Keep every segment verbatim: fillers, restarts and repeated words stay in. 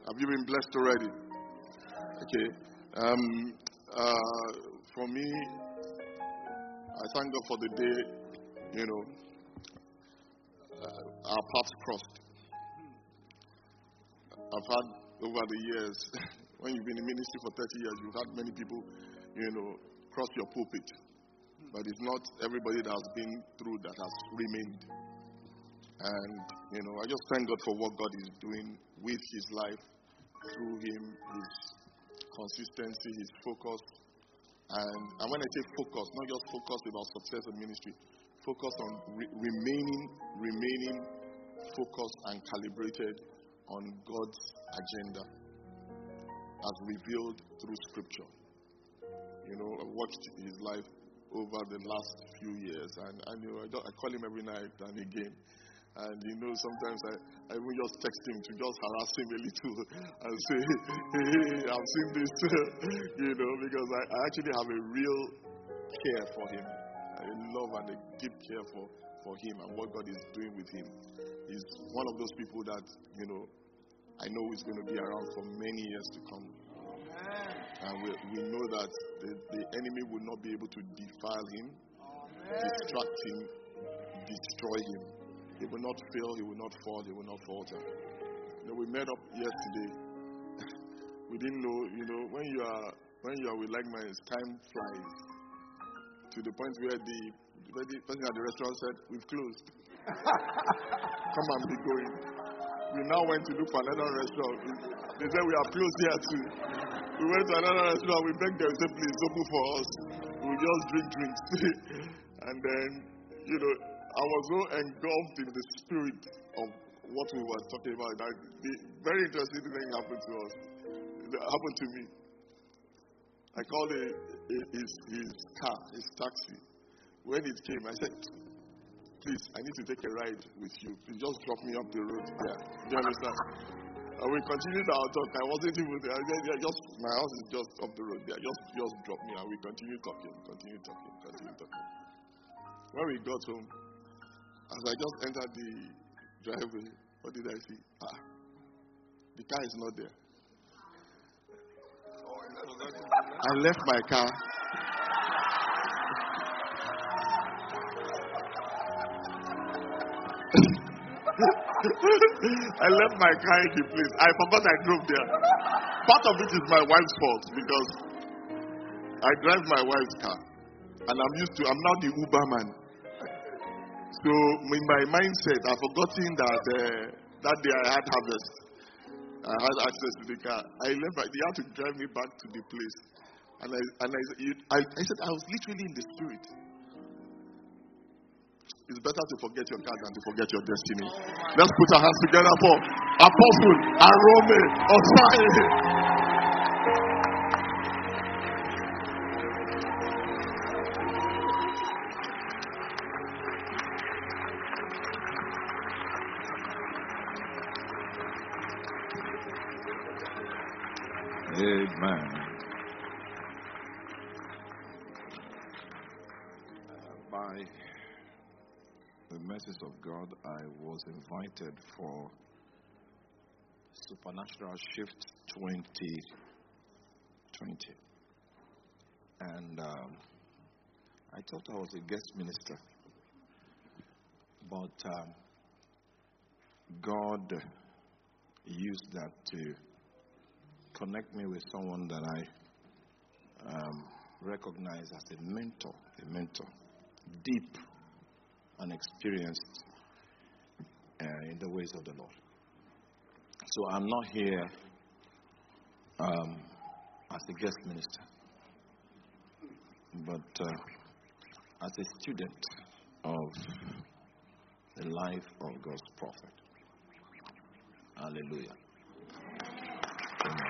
Have you been blessed already? Okay. Um, uh, for me, I thank God for the day, you know, uh, our paths crossed. I've had over the years, when you've been in ministry for thirty years, you've had many people, you know, cross your pulpit. But it's not everybody that has been through that has remained. And, you know, I just thank God for what God is doing with his life, through him, his consistency, his focus. And, and when I say focus, not just focus about success in ministry, focus on re- remaining, remaining focused and calibrated on God's agenda as revealed through Scripture. You know, I watched his life over the last few years, and, and you know, I, I call him every night and again. And you know, sometimes I, I will just text him to just harass him a little and say, hey, I've seen this, you know, because I, I actually have a real care for him. I love and a deep care for, for him and what God is doing with him. He's one of those people that, you know, I know is going to be around for many years to come. And we, we know that the, the enemy will not be able to defile him, distract him, destroy him. He will not fail, he will not fall, he will not falter. You know, we met up yesterday. We didn't know, you know, when you are when you are with like minds, time flies. To the point where the, where the person at the restaurant said, we've closed. Come and be going. We now went to look for another restaurant. They said we are closed here too. We went to another restaurant, we begged them, said please open for us. We'll just drink drinks. And then, you know, I was so engulfed in the spirit of what we were talking about. That the very interesting thing happened to us. It happened to me. I called a, a, his, his car, his taxi. When it came, I said, please, I need to take a ride with you. Please just drop me up the road. Yeah. Do you understand? And we continued our talk. I wasn't even there. I said, yeah, just, my house is just up the road there. Just, just drop me. And we continued talking, continued talking, continued talking. When we got home, as I just entered the driveway, what did I see? Ah, the car is not there. I left my car. I left my car in the place. I forgot I drove there. Part of it is my wife's fault because I drive my wife's car. And I'm used to, I'm now the Uber man. So in my mindset, I've forgotten that uh, that day I had harvest. I had access to the car. I left. They had to drive me back to the place, and I and I, I, I said I was literally in the spirit. It's better to forget your car than to forget your destiny. Let's put our hands together for Apostle Arome Osai. Amen. Uh, by the mercies of God, I was invited for Supernatural Shift twenty twenty. And um, I thought I was a guest minister. But um, God used that to connect me with someone that I um, recognize as a mentor, a mentor, deep and experienced uh, in the ways of the Lord. So I'm not here um, as a guest minister, but uh, as a student of the life of God's prophet. Hallelujah. Amen.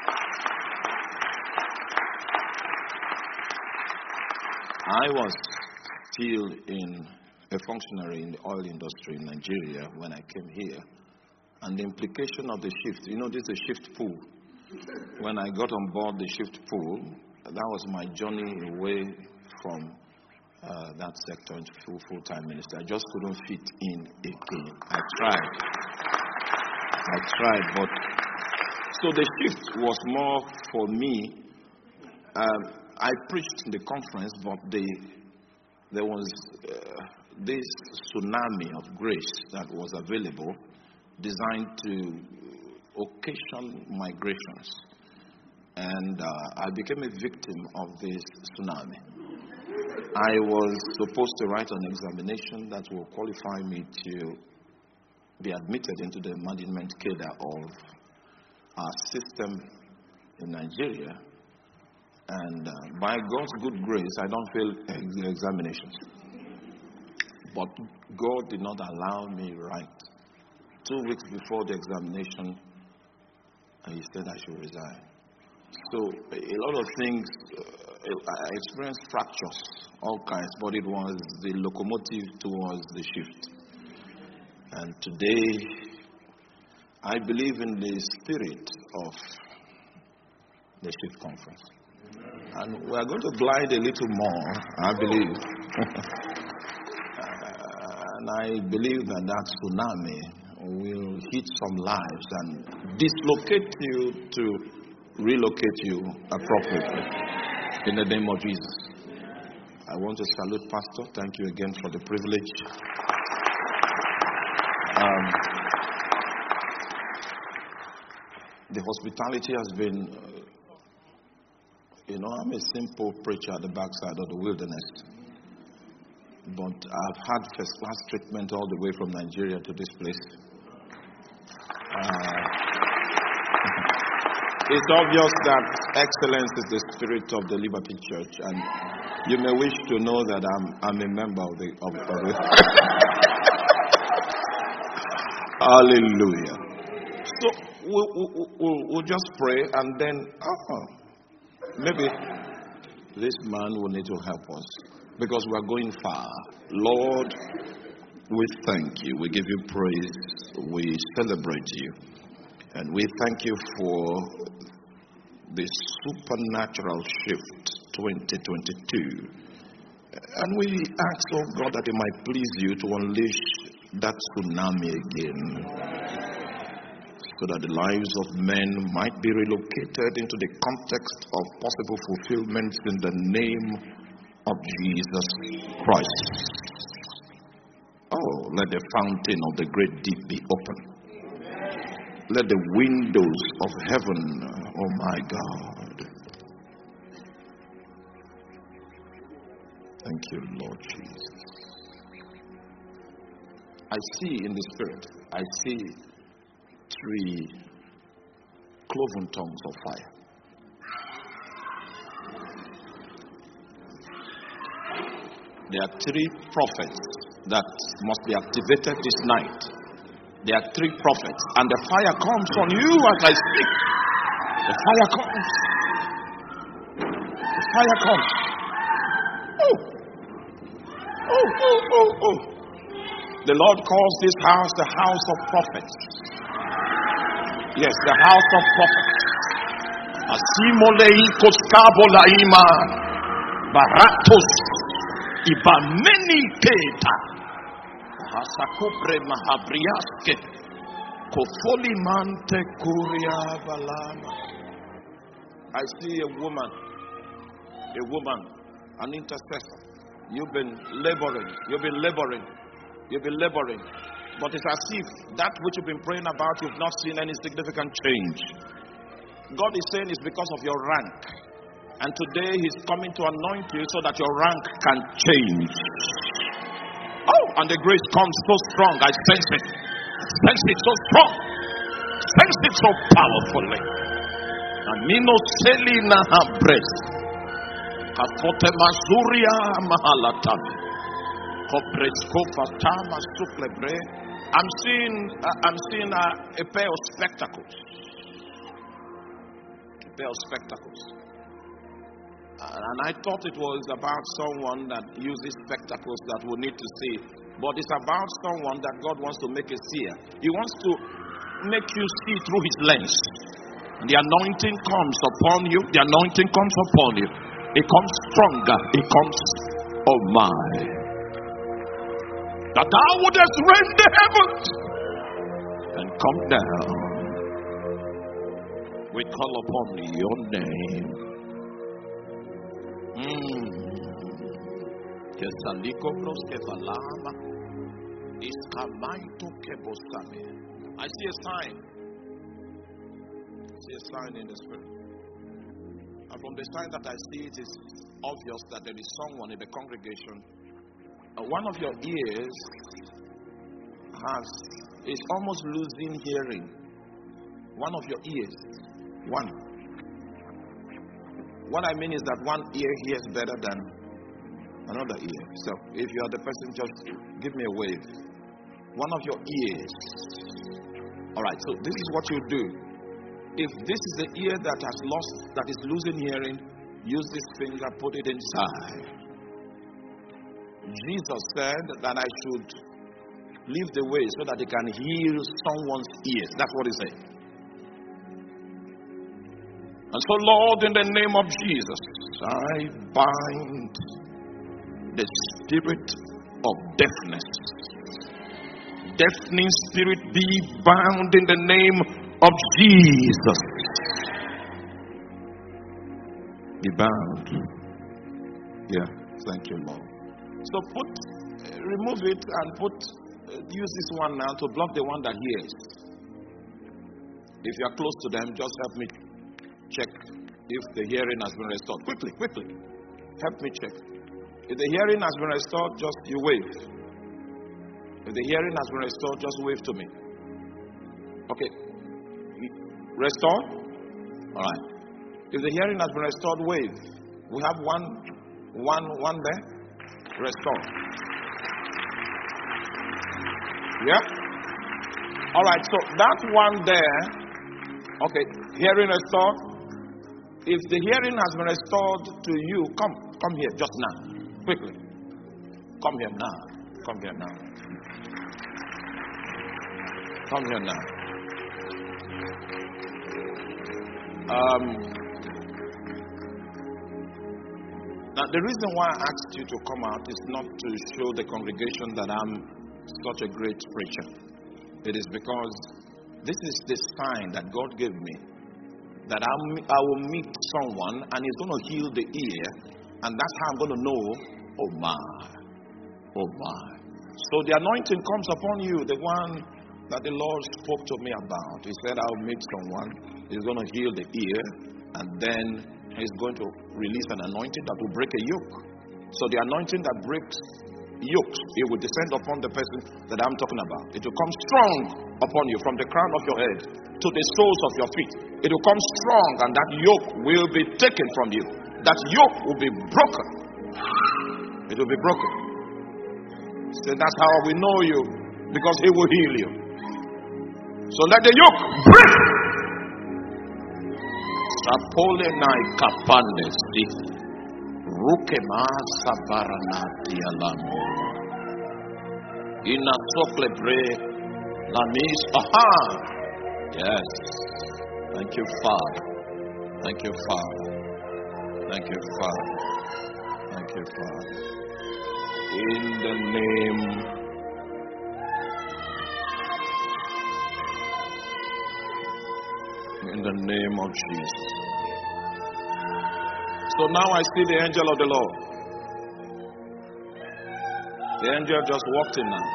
I was still in a functionary in the oil industry in Nigeria when I came here. And the implication of the shift, you know, this is a shift pool. When I got on board the shift pool, that was my journey away from uh, that sector into full, full-time ministry. I just couldn't fit in again. I tried. I tried, but So the shift was more for me. Um, I preached in the conference, but the, there was uh, this tsunami of grace that was available, designed to occasion migrations. And uh, I became a victim of this tsunami. I was supposed to write an examination that will qualify me to be admitted into the management cadre of our system in Nigeria. And uh, by God's good grace, I don't fail the examinations. But God did not allow me write. Two weeks before the examination, He said I should resign. So a lot of things, uh, I experienced fractures, all kinds, but it was the locomotive towards the shift. And today, I believe in the spirit of the shift conference. And we are going to glide a little more, I believe. And I believe that that tsunami will hit some lives and dislocate you to relocate you appropriately. In the name of Jesus. I want to salute Pastor. Thank you again for the privilege. Um, the hospitality has been, uh, you know, I'm a simple preacher at the backside of the wilderness. But I've had first class treatment all the way from Nigeria to this place. Uh, it's obvious that excellence is the spirit of the Liberty Church, and you may wish to know that I'm I'm a member of the of, of it. Hallelujah. So we'll, we'll, we'll, we'll just pray, and then oh, maybe this man will need to help us. Because we are going far. Lord, we thank you. We give you praise. We celebrate you. And we thank you for the supernatural shift twenty twenty-two. And we ask, oh God, that it might please you to unleash that tsunami again. So that the lives of men might be relocated into the context of possible fulfillments in the name of Jesus Christ. Oh, let the fountain of the great deep be open. Let the windows of heaven, oh my God. Thank you, Lord Jesus. I see in the spirit, I see three cloven tongues of fire. There are three prophets that must be activated this night. There are three prophets, and the fire comes on you as I speak. The fire comes. The fire comes. Oh, oh, oh, oh, oh. The Lord calls this house the house of prophets. Yes, the house of prophets. Asimolei koskabolaima baratos. Iba many keta hasakubre mahabriaske kofoli mante kuria balama. I see a woman, a woman, an intercessor. You've been laboring, you've been laboring, you've been laboring. But it's as if that which you've been praying about, you've not seen any significant change. God is saying it's because of your rank. And today He's coming to anoint you so that your rank can change. Oh, and the grace comes so strong. I sense it. I sense it so strong. I sense it so powerfully. Amino selina habres. Kafote mazuria mahalatam. Kobresko fatama suplebre. I'm seeing, uh, I'm seeing uh, a pair of spectacles. A pair of spectacles. And I thought it was about someone that uses spectacles that we need to see. But it's about someone that God wants to make a seer. He wants to make you see through His lens. The anointing comes upon you. The anointing comes upon you. It comes stronger. It comes, oh my. That thou wouldest rend the heavens and come down. We call upon your name. Kesaliko broske valama. Iskamaito kebosame. I see a sign. I see a sign in the spirit. And from the sign that I see, it is obvious that there is someone in the congregation. Uh, one of your ears has is almost losing hearing. One of your ears. One. What I mean is that one ear hears better than another ear. So if you are the person, just give me a wave. One of your ears. Alright, so this is what you do. If this is the ear that has lost, that is losing hearing, use this finger, put it inside. Jesus said that I should leave the way so that he can heal someone's ears. That's what he said. And so, Lord, in the name of Jesus, I bind the spirit of deafness. Deafening spirit, be bound in the name of Jesus. Be bound. Yeah, thank you, Lord. So put, uh, remove it and put, uh, use this one now to block the one that hears. If you are close to them, just help me check if the hearing has been restored. Quickly, quickly. Help me check. If the hearing has been restored, just you wave. If the hearing has been restored, just wave to me. Okay. Restored? Alright. If the hearing has been restored, wave. We have one, one, one there. Restored. Yeah? Alright, so that one there. Okay, hearing restored. If the hearing has been restored to you, come, come here just now. Quickly. Come here now. Come here now. Come here now. Um, now, the reason why I asked you to come out is not to show the congregation that I'm such a great preacher. It is because this is the sign that God gave me, that I'm, I will meet someone and he's going to heal the ear, and that's how I'm going to know, oh my, oh my. So the anointing comes upon you, the one that the Lord spoke to me about. He said, I'll meet someone, he's going to heal the ear, and then he's going to release an anointing that will break a yoke. So the anointing that breaks yokes, it will descend upon the person that I'm talking about. It will come strong upon you from the crown of your head to the soles of your feet. It will come strong, and that yoke will be taken from you. That yoke will be broken. It will be broken. So that's how we know you, because he will heal you. So let the yoke break. Sapole nai kapandes di rukema sabaranati alamu. Ina sokle bre lamis. Aha. Yes. Thank you, Father. Thank you, Father. Thank you, Father. Thank you, Father. In the name In the name of Jesus. So now I see the angel of the Lord. The angel just walked in now.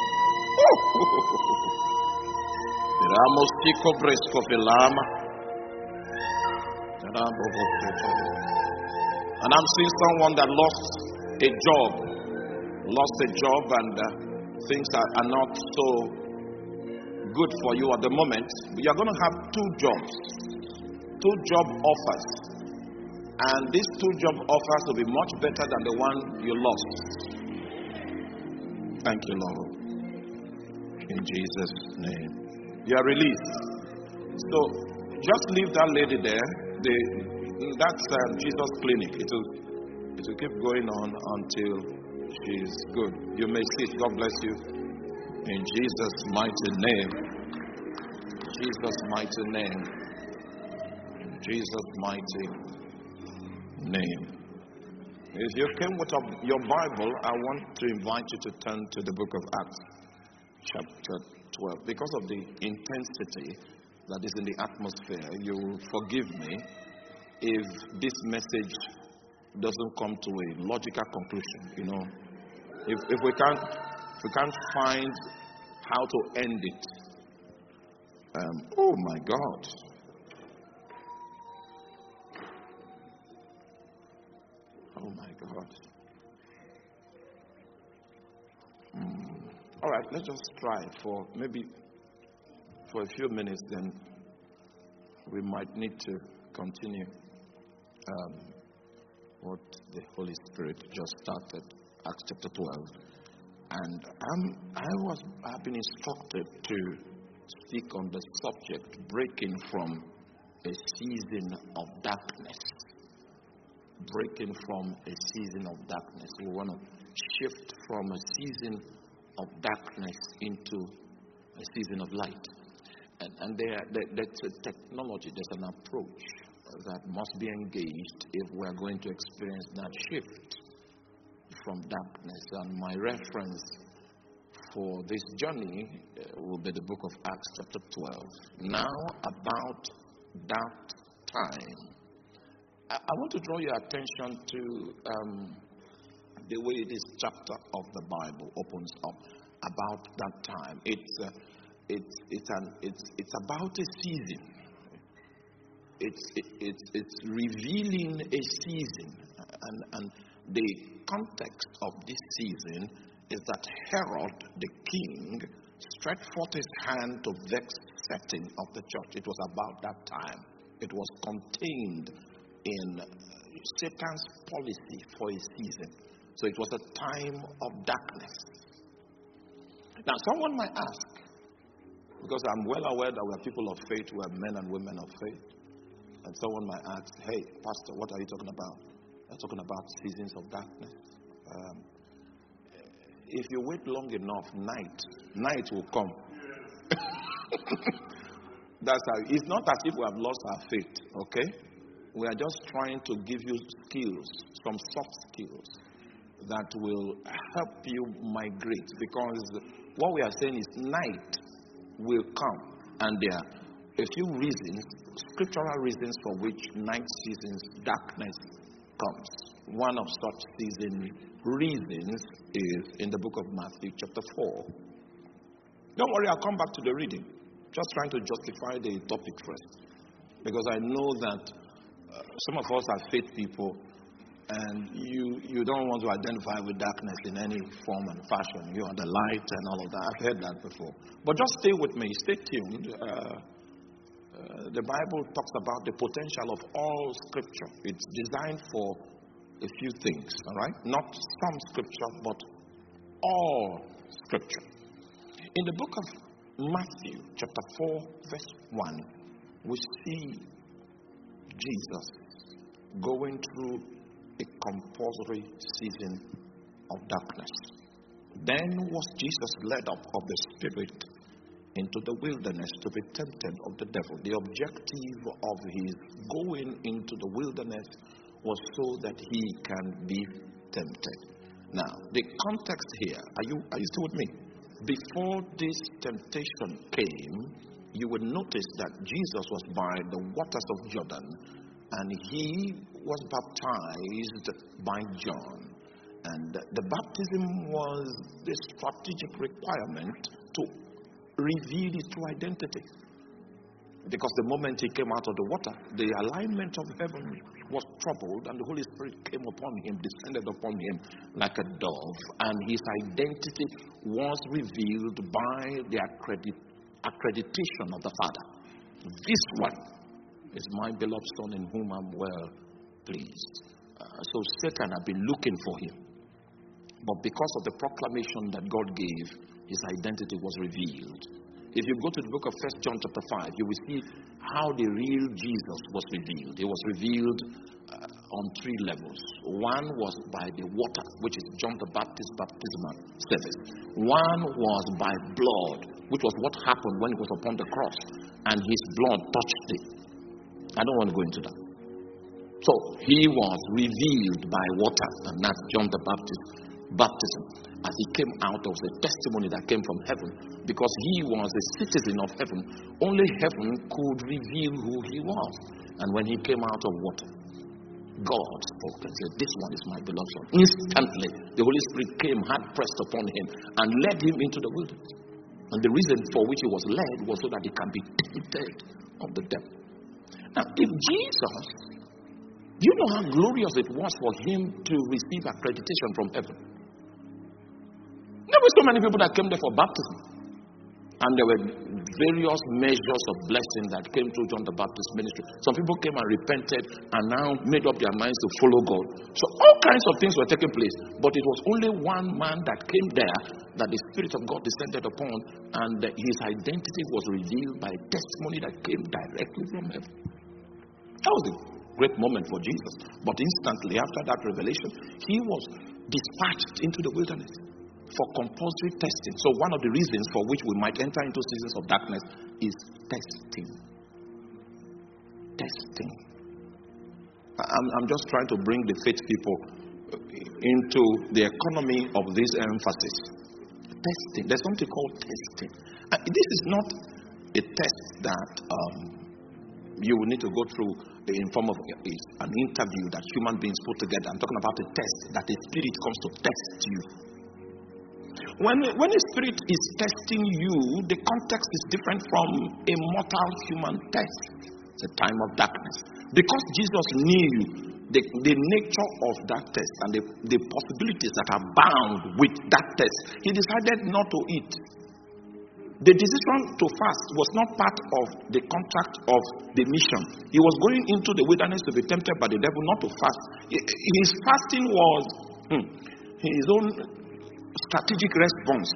And I'm seeing someone that lost a job. Lost a job, and uh, things are, are not so good for you at the moment. You're going to have two jobs, two job offers, and these two job offers will be much better than the one you lost. Thank you, Lord. In Jesus' name, you are released. So just leave that lady there. The, that's uh, Jesus Clinic. It will, it will keep going on until she's good. You may sit. God bless you. In Jesus' mighty name. Jesus' mighty name. Jesus' mighty name. If you came with a, your Bible, I want to invite you to turn to the book of Acts, chapter twelve. Because of the intensity that is in the atmosphere, you will forgive me if this message doesn't come to a logical conclusion. You know, if if we can't if we can't find how to end it. Um, oh my God. Oh my God. Mm. All right, let's just try for maybe for a few minutes, then we might need to continue um, what the Holy Spirit just started, Acts chapter twelve. And I'm, I was, I've been instructed to speak on the subject, breaking from a season of darkness. Breaking from a season of darkness. We want to shift from a season of darkness into a season of light. And, and there, there, there's a technology, there's an approach that must be engaged if we're going to experience that shift from darkness. And my reference for this journey uh, will be the book of Acts chapter twelve. Now about that time. I, I want to draw your attention to um, the way this chapter of the Bible opens up about that time. It's uh, it's it's an it's it's about a season. It's it, it's it's revealing a season, and and the context of this season is that Herod the king stretched forth his hand to vex setting of the church. It was about that time. It was contained in Satan's policy for a season. So it was a time of darkness. Now someone might ask, because I'm well aware that we are people of faith, we are men and women of faith. And someone might ask, hey, Pastor, what are you talking about? You're talking about seasons of darkness. Um, if you wait long enough, night, night will come. That's how, it's not as if we have lost our faith, okay? We are just trying to give you skills, some soft skills that will help you migrate. Because what we are saying is night will come. And there are a few reasons, scriptural reasons for which night seasons, darkness comes. One of such season reasons is in the book of Matthew chapter four. Don't worry, I'll come back to the reading. Just trying to justify the topic first. Because I know that uh, some of us are faith people, and you you don't want to identify with darkness in any form and fashion. You are the light and all of that. I've heard that before. But just stay with me. Stay tuned. Uh, uh, the Bible talks about the potential of all Scripture. It's designed for a few things, all right? Not some Scripture, but all Scripture. In the book of Matthew, chapter four, verse one, we see Jesus going through a compulsory season of darkness. Then was Jesus led up of the Spirit into the wilderness to be tempted of the devil. The objective of his going into the wilderness was so that he can be tempted. Now, the context here, are you, are you still with me? Before this temptation came, you would notice that Jesus was by the waters of Jordan, and he was baptized by John. And the baptism was the strategic requirement to reveal his true identity. Because the moment he came out of the water, the alignment of heaven was troubled, and the Holy Spirit came upon him, descended upon him like a dove, and his identity was revealed by the accredit, accreditation of the Father. This one is my beloved Son in whom I'm well pleased. Uh, so Satan had been looking for him. But because of the proclamation that God gave, his identity was revealed. If you go to the book of First John chapter five, you will see how the real Jesus was revealed. He was revealed uh, on three levels. One was by the water, which is John the Baptist's baptismal service. One was by blood, which was what happened when he was upon the cross, and his blood touched it. I don't want to go into that. So he was revealed by water, and that's John the Baptist's baptism. as he came out, there was a testimony that came from heaven, because he was a citizen of heaven. Only heaven could reveal who he was. And when he came out of water, God spoke and said, "This one is my beloved son." Instantly, the Holy Spirit came, hard pressed upon him, and led him into the wilderness. And the reason for which he was led was so that he can be tempted of the devil. Now, if Jesus, you know how glorious it was for him to receive accreditation from heaven. There were so many people that came there for baptism. And there were various measures of blessing that came through John the Baptist ministry. Some people came and repented and now made up their minds to follow God. So all kinds of things were taking place. But it was only one man that came there that the Spirit of God descended upon, and his identity was revealed by testimony that came directly from heaven. That was a great moment for Jesus. But instantly after that revelation, he was dispatched into the wilderness for compulsory testing. So one of the reasons for which we might enter into seasons of darkness is testing. Testing. I'm, I'm just trying to bring the faith people into the economy of this emphasis. Testing. There's something called testing. And this is not a test that um, you will need to go through in form of an interview that human beings put together. I'm talking about a test that a spirit comes to test you. When, when a spirit is testing you, the context is different from a mortal human test. It's a time of darkness. Because Jesus knew the, the nature of that test and the, the possibilities that are bound with that test, he decided not to eat. The decision to fast was not part of the contract of the mission. He was going into the wilderness to be tempted by the devil, not to fast. His fasting was hmm, his own strategic response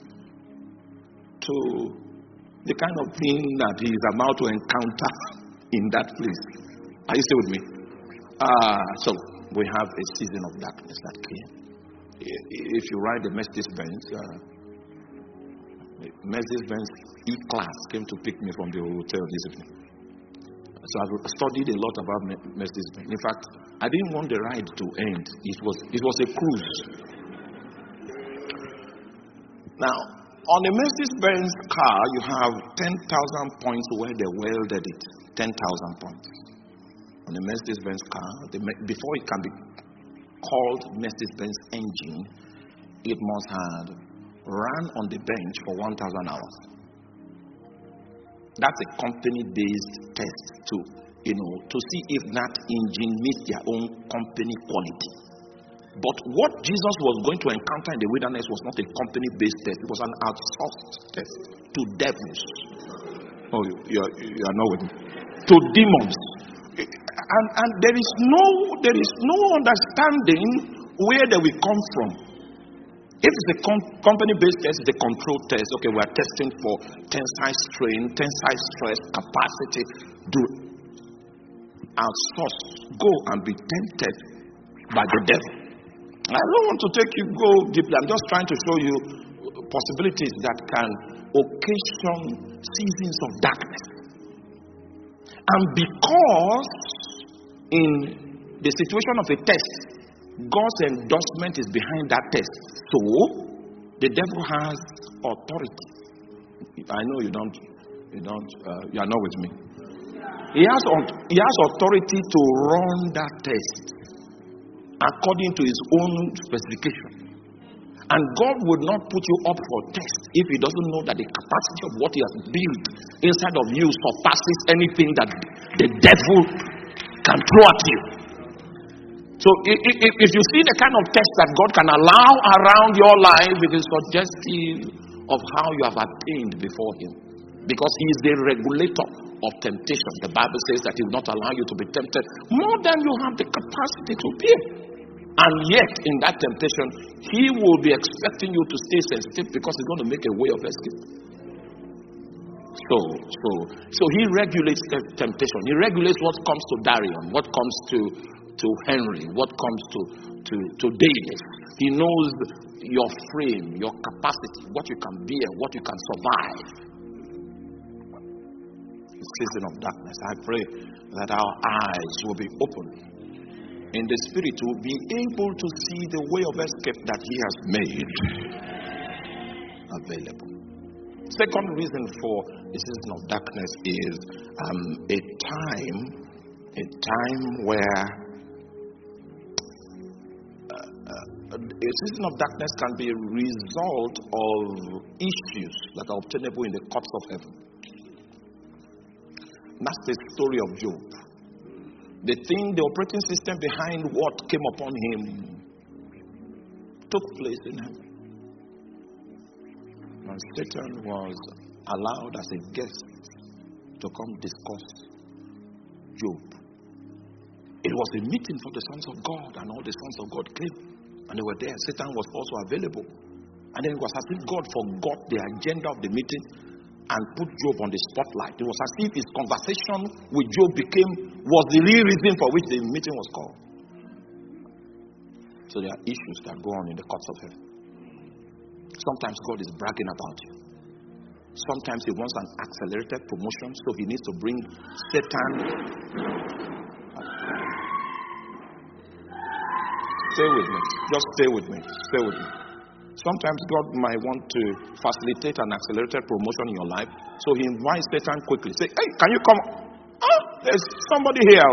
to the kind of thing that he is about to encounter in that place. Are you still with me? Uh, so, we have a season of darkness that came. If you ride the Mercedes-Benz, uh, Mercedes-Benz E-Class came to pick me from the hotel this evening. So I've studied a lot about Mercedes-Benz. In fact, I didn't want the ride to end. It was, it was a cruise. Now, on a Mercedes-Benz car, you have ten thousand points where they welded it. ten thousand points. On a Mercedes-Benz car, the, before it can be called Mercedes-Benz engine, it must have run on the bench for one thousand hours. That's a company-based test to, you know, to see if that engine meets their own company quality. But what Jesus was going to encounter in the wilderness was not a company-based test. It was an outsourced test to devils. Oh, you are, you are not with me. To demons. And, and there is no there is no understanding where they will come from. If it's a com- company-based test, it's a control test. Okay, we are testing for tensile strain, tensile stress, capacity. Do outsource. Go and be tempted by the devil. I don't want to take you go deeply. I'm just trying to show you possibilities that can occasion seasons of darkness. And because in the situation of a test, God's endorsement is behind that test, so the devil has authority. I know you don't, you don't, uh, you are not with me. He has, he has authority to run that test according to his own specification. And God would not put you up for test if he doesn't know that the capacity of what he has built inside of you surpasses anything that the devil can throw at you. So if, if, if you see the kind of test that God can allow around your life, it is suggestive of how you have attained before him. Because he is the regulator of temptation. The Bible says that he will not allow you to be tempted more than you have the capacity to bear. And yet, in that temptation, he will be expecting you to stay sensitive because he's going to make a way of escape. So, so, so he regulates the temptation. He regulates what comes to Darian, what comes to, to Henry, what comes to, to, to David. He knows your frame, your capacity, what you can bear, what you can survive. Season of darkness. I pray that our eyes will be open in the spirit will be able to see the way of escape that he has made available. Second reason for the season of darkness is um, a time, a time where uh, uh, a season of darkness can be a result of issues that are obtainable in the courts of heaven. That's the story of Job. The thing, the operating system behind what came upon him took place in heaven. And Satan was allowed as a guest to come discuss Job. It was a meeting for the sons of God, and all the sons of God came, and they were there. Satan was also available. And then it was as if God forgot the agenda of the meeting and put Job on the spotlight. It was as if his conversation with Job became, was the real reason for which the meeting was called. So there are issues that go on in the courts of heaven. Sometimes God is bragging about you. Sometimes he wants an accelerated promotion, so he needs to bring Satan. Stay with me. Just stay with me. Stay with me. Sometimes God might want to facilitate an accelerated promotion in your life, so he invites Satan quickly. Say, hey, can you come? Oh, there's somebody here.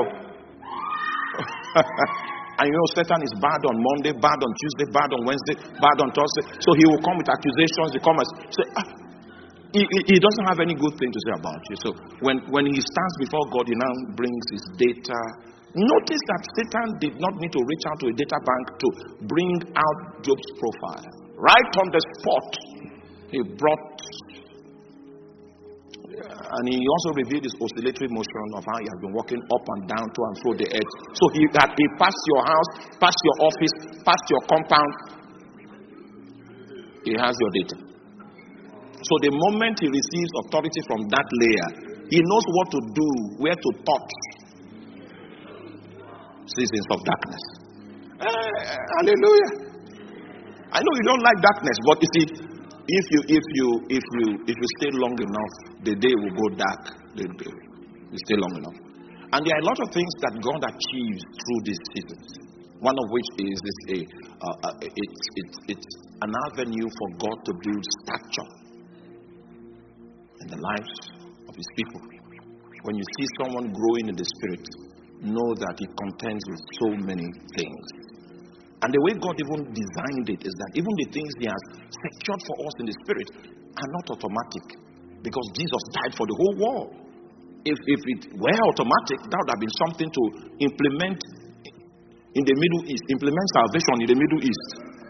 And you know, Satan is bad on Monday, bad on Tuesday, bad on Wednesday, bad on Thursday. So he will come with accusations. He comes and say, ah, he, he doesn't have any good thing to say about you. So when, when he stands before God, he now brings his data. Notice that Satan did not need to reach out to a data bank to bring out Job's profile. Right on the spot, he brought, and he also revealed his oscillatory motion of how he has been walking up and down to and fro the earth. So he that he passed your house, passed your office, passed your compound. He has your data. So the moment he receives authority from that layer, he knows what to do, where to touch. Seasons of darkness. Uh, hallelujah. I know you don't like darkness, but you see, if you if you if you if you stay long enough, the day will go dark. The day you stay long enough, and there are a lot of things that God achieves through these seasons. One of which is this a uh, uh, it's it's it's an avenue for God to build stature in the lives of His people. When you see someone growing in the Spirit, know that he contends with so many things. And the way God even designed it is that even the things He has secured for us in the Spirit are not automatic, because Jesus died for the whole world. If, if it were automatic, that would have been something to implement in the Middle East, implement salvation in the Middle East.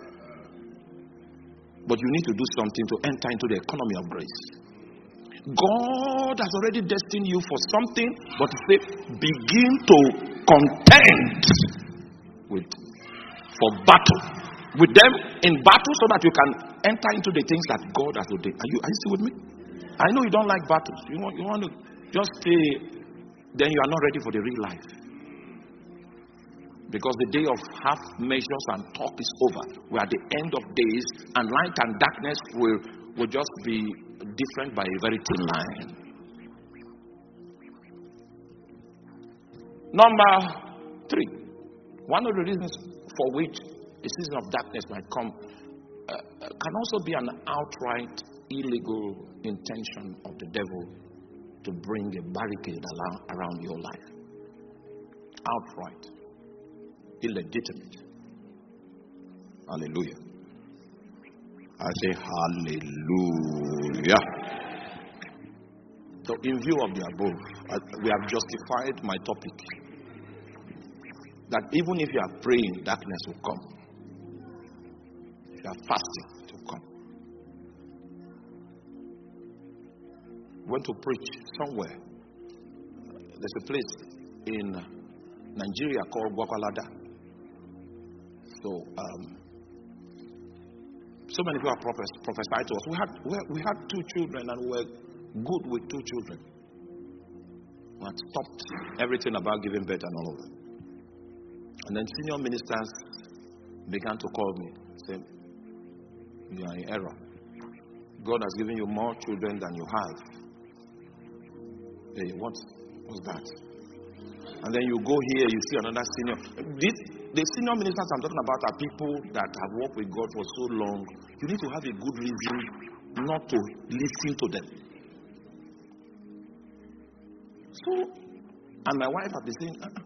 But you need to do something to enter into the economy of grace. God has already destined you for something, but to say, begin to contend with for battle with them in battle, so that you can enter into the things that God has ordained. Are you, are you still with me? I know you don't like battles. You want, you want to just stay, then you are not ready for the real life. Because the day of half measures and talk is over. We are at the end of days, and light and darkness will, will just be different by a very thin line. Number three. One of the reasons for which the season of darkness might come uh, can also be an outright illegal intention of the devil to bring a barricade around, around your life. Outright. Illegitimate. Hallelujah. I say hallelujah. So in view of the above, I, we have justified my topic. That even if you are praying, darkness will come. If you are fasting, it will come. I went to preach somewhere. There's a place in Nigeria called Gwakwalada. So, um, so many people have prophes- prophesied to us. We had, we had we had two children, and we were good with two children. We had stopped everything about giving birth and all of that. And then senior ministers began to call me, saying, "You are in error. God has given you more children than you have." Hey, what was that? And then you go here, you see another senior. This, the senior ministers I'm talking about are people that have worked with God for so long. You need to have a good reason not to listen to them. So, and my wife had been saying, uh-uh.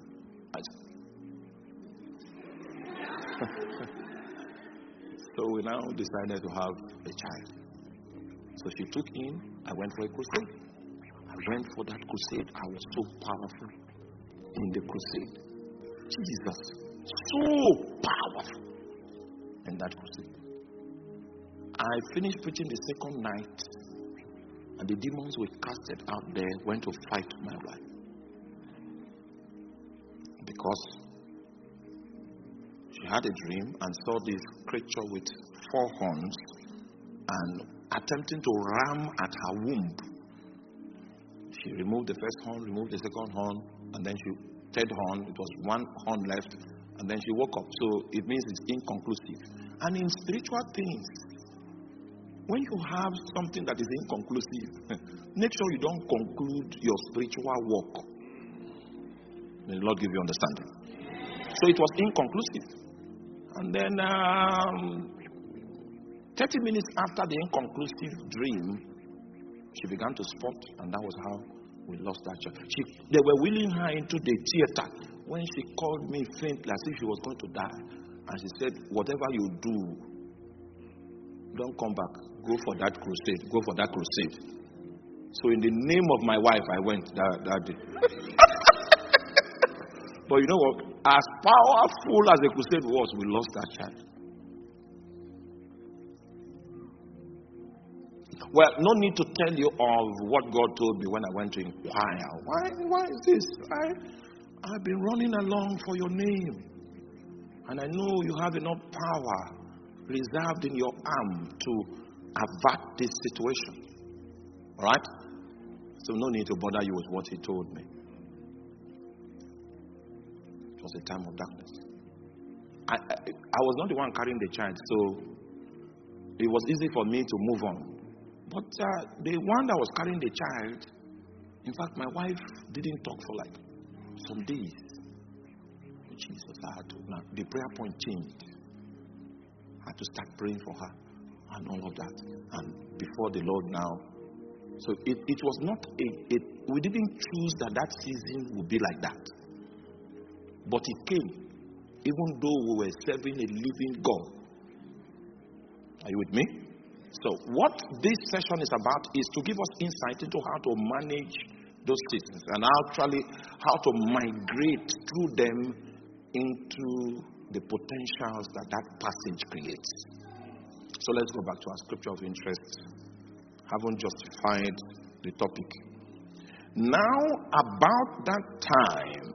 So we now decided to have a child. So she took in, I went for a crusade. I went for that crusade. I was so powerful in the crusade. Jesus, so powerful in that crusade. I finished preaching the second night, and the demons were casted out there, went to fight my wife. Because she had a dream and saw this creature with four horns and attempting to ram at her womb. She removed the first horn, removed the second horn, and then she third horn. It was one horn left, and then she woke up. So it means it's inconclusive. And in spiritual things, when you have something that is inconclusive, make sure you don't conclude your spiritual work. May the Lord give you understanding. So it was inconclusive. And then um, thirty minutes after the inconclusive dream, she began to spot, and that was how we lost that child. She, they were wheeling her into the theater when she called me faintly as if she was going to die. And she said, whatever you do, don't come back. Go for that crusade. Go for that crusade. So in the name of my wife, I went that, that day. But you know what? As powerful as the crusade was, we lost that child. Well, no need to tell you of what God told me when I went to inquire. Why, why is this? I, I've been running along for your name. And I know you have enough power reserved in your arm to avert this situation. All right? So no need to bother you with what he told me. It was a time of darkness. I, I, I was not the one carrying the child, so it was easy for me to move on. But uh, the one that was carrying the child, in fact, my wife didn't talk for like some days. Jesus, I had to, now, the prayer point changed. I had to start praying for her and all of that. And before the Lord now. So it, it was not a, a, we didn't choose that that season would be like that. But it came, even though we were serving a living God. Are you with me? So what this session is about is to give us insight into how to manage those seasons and actually how to migrate through them into the potentials that that passage creates. So let's go back to our scripture of interest. Haven't justified the topic. Now about that time,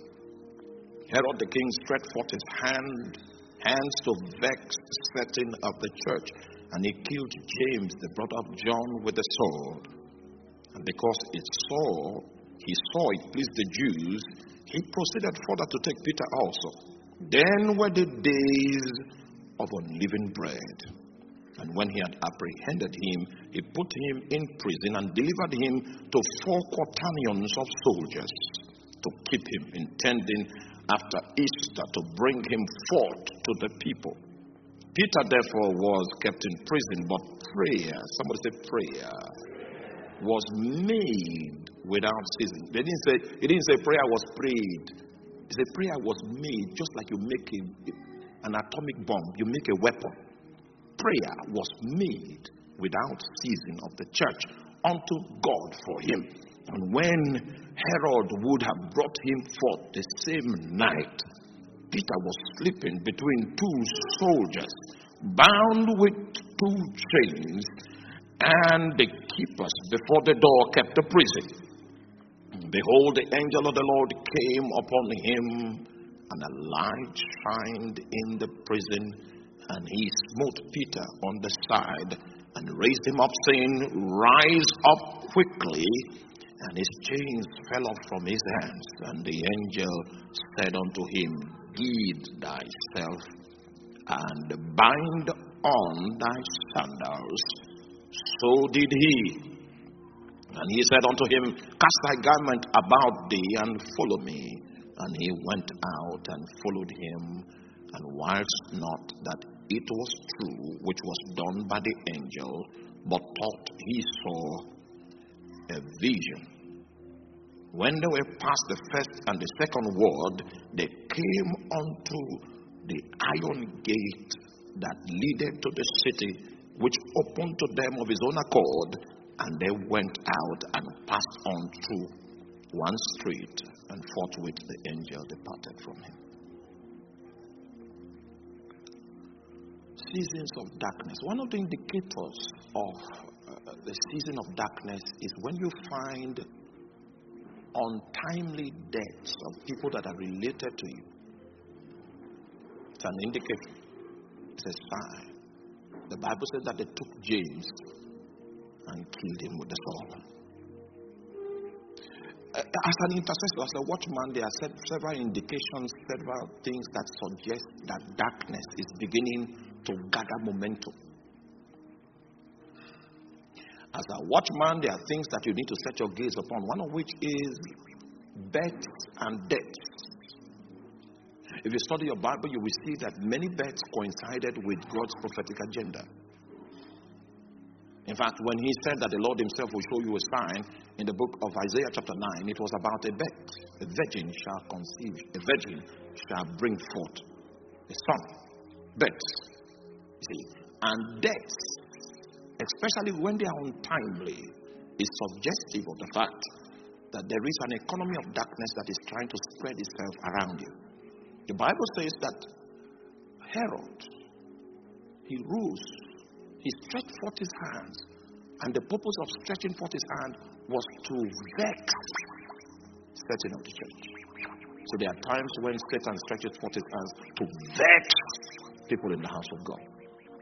Herod the king stretched forth his hand, hands to vex certain of the church, and he killed James, the brother of John, with the sword. And because it saw, he saw it pleased the Jews, he proceeded further to take Peter also. Then were the days of unleavened bread. And when he had apprehended him, he put him in prison and delivered him to four quaternions of soldiers to keep him, intending after Easter to bring him forth to the people. Peter therefore was kept in prison, but prayer, somebody say prayer, was made without ceasing. They didn't say, it didn't say prayer was prayed. It said prayer was made, just like you make a, an atomic bomb, you make a weapon. Prayer was made without ceasing of the church unto God for him. And when Herod would have brought him forth the same night, Peter was sleeping between two soldiers, bound with two chains, and the keepers before the door kept the prison. Behold, the angel of the Lord came upon him, and a light shined in the prison, and he smote Peter on the side, and raised him up, saying, Rise up quickly. And his chains fell off from his hands, and the angel said unto him, Gird thyself, and bind on thy sandals. So did he. And he said unto him, Cast thy garment about thee, and follow me. And he went out and followed him, and whilst not that it was true which was done by the angel, but thought he saw a vision. When they were past the first and the second ward, they came unto the iron gate that leaded to the city, which opened to them of his own accord, and they went out and passed on through one street, and forthwith the angel departed from him. Seasons of darkness. One of the indicators of uh, the season of darkness is when you find untimely deaths of people that are related to you. It's an indicator. It's a sign. The Bible says that they took James and killed him with the sword. As an intercessor, as a watchman, there are several indications, several things that suggest that darkness is beginning to gather momentum. As a watchman, there are things that you need to set your gaze upon, one of which is births and deaths. If you study your Bible, you will see that many births coincided with God's prophetic agenda. In fact, when he said that the Lord himself will show you a sign in the book of Isaiah chapter nine, it was about a birth. A virgin shall conceive, a virgin shall bring forth a son. Births. You see, and deaths, especially when they are untimely, is suggestive of the fact that there is an economy of darkness that is trying to spread itself around you. The Bible says that Herod, he rose, he stretched forth his hands, and the purpose of stretching forth his hand was to vex certain of the church. So there are times when Satan stretches forth his hands to vex people in the house of God.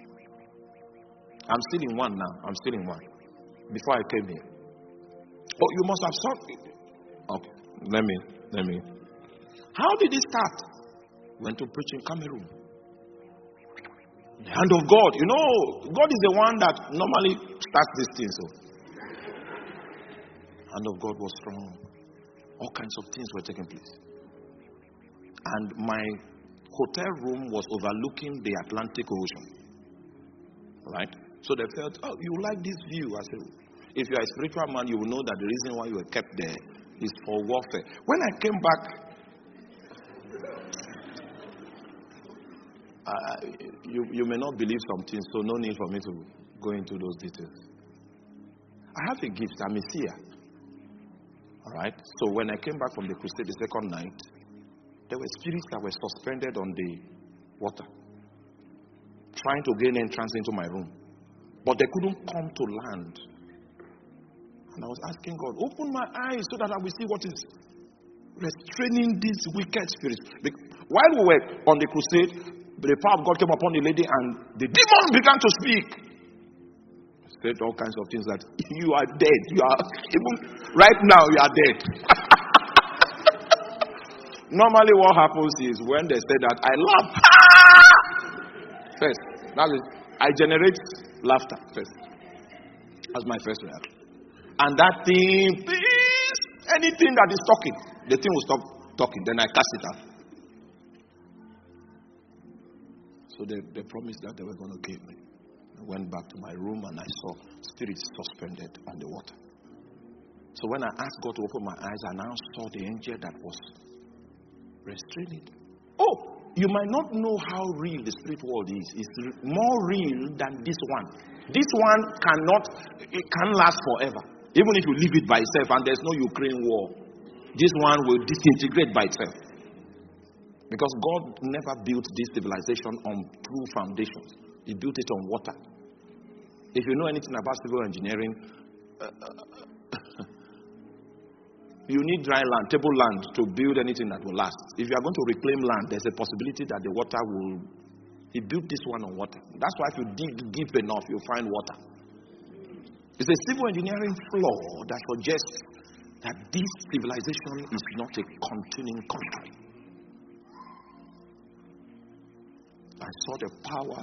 I'm still in one now. I'm still in one. Before I came here. Oh, you must have saw it. Okay. Let me, let me. How did it start? Went to preach in Cameroon. The hand of God. You know, God is the one that normally starts these things. So. Hand of God was strong. All kinds of things were taking place. And my hotel room was overlooking the Atlantic Ocean. Right? So they felt, oh, you like this view. I said, if you are a spiritual man, you will know that the reason why you were kept there is for warfare. When I came back, uh, you, you may not believe some things, so no need for me to go into those details. I have a gift. I'm a seer. All right? So when I came back from the crusade the second night, there were spirits that were suspended on the water, trying to gain entrance into my room. But they couldn't come to land. And I was asking God, open my eyes so that I will see what is restraining these wicked spirits. While we were on the crusade, the power of God came upon the lady and the demon began to speak. Said all kinds of things that you are dead. You are, even right now, you are dead. Normally what happens is when they say that, I laugh. First, that is, I generate laughter first. That's my first reaction. And that thing, please, anything that is talking, the thing will stop talking. Then I cast it out. So they, they promised that they were going to kill me. I went back to my room and I saw spirits suspended on the water. So when I asked God to open my eyes, I now saw the angel that was restraining. Oh! You might not know how real the spirit world is. It's more real than this one. This one cannot, it can last forever. Even if you leave it by itself and there's no Ukraine war, this one will disintegrate by itself. Because God never built this civilization on true foundations. He built it on water. If you know anything about civil engineering, uh, you need dry land, table land to build anything that will last. If you are going to reclaim land, there's a possibility that the water will... He built this one on water. That's why if you dig deep enough, you'll find water. It's a civil engineering flaw that suggests that this civilization is not a continuing country. I saw the power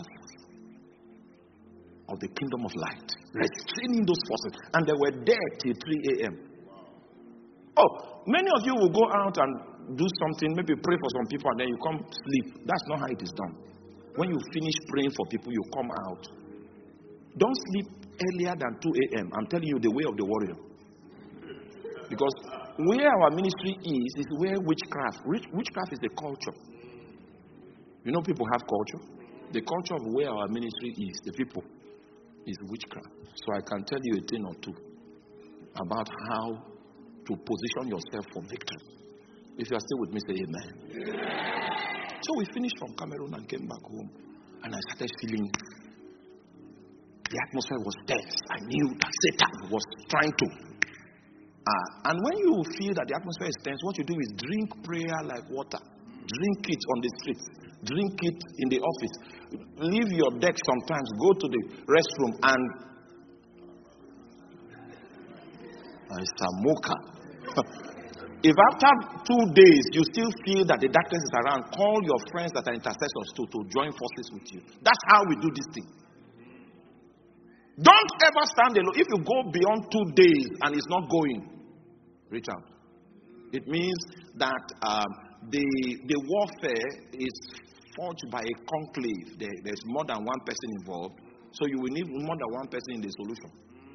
of the kingdom of light restraining those forces, and they were there till three a.m. Oh, many of you will go out and do something, maybe pray for some people and then you come sleep. That's not how it is done. When you finish praying for people, you come out. Don't sleep earlier than two a.m. I'm telling you the way of the warrior. Because where our ministry is, is where witchcraft. Witchcraft is the culture. You know people have culture. The culture of where our ministry is, the people, is witchcraft. So I can tell you a thing or two about how to position yourself for victory. If you are still with me, say amen. Amen. So we finished from Cameroon and came back home. And I started feeling the atmosphere was tense. I knew that Satan was trying to. Uh, and when you feel that the atmosphere is tense, what you do is drink prayer like water. Drink it on the street. Drink it in the office. Leave your desk sometimes. Go to the restroom and it's a mocha. If after two days you still feel that the darkness is around, call your friends that are intercessors to, to join forces with you. That's how we do this thing. Don't ever stand alone. If you go beyond two days and it's not going, reach out. It means that um, the the warfare is fought by a conclave. There, there's more than one person involved. So you will need more than one person in the solution.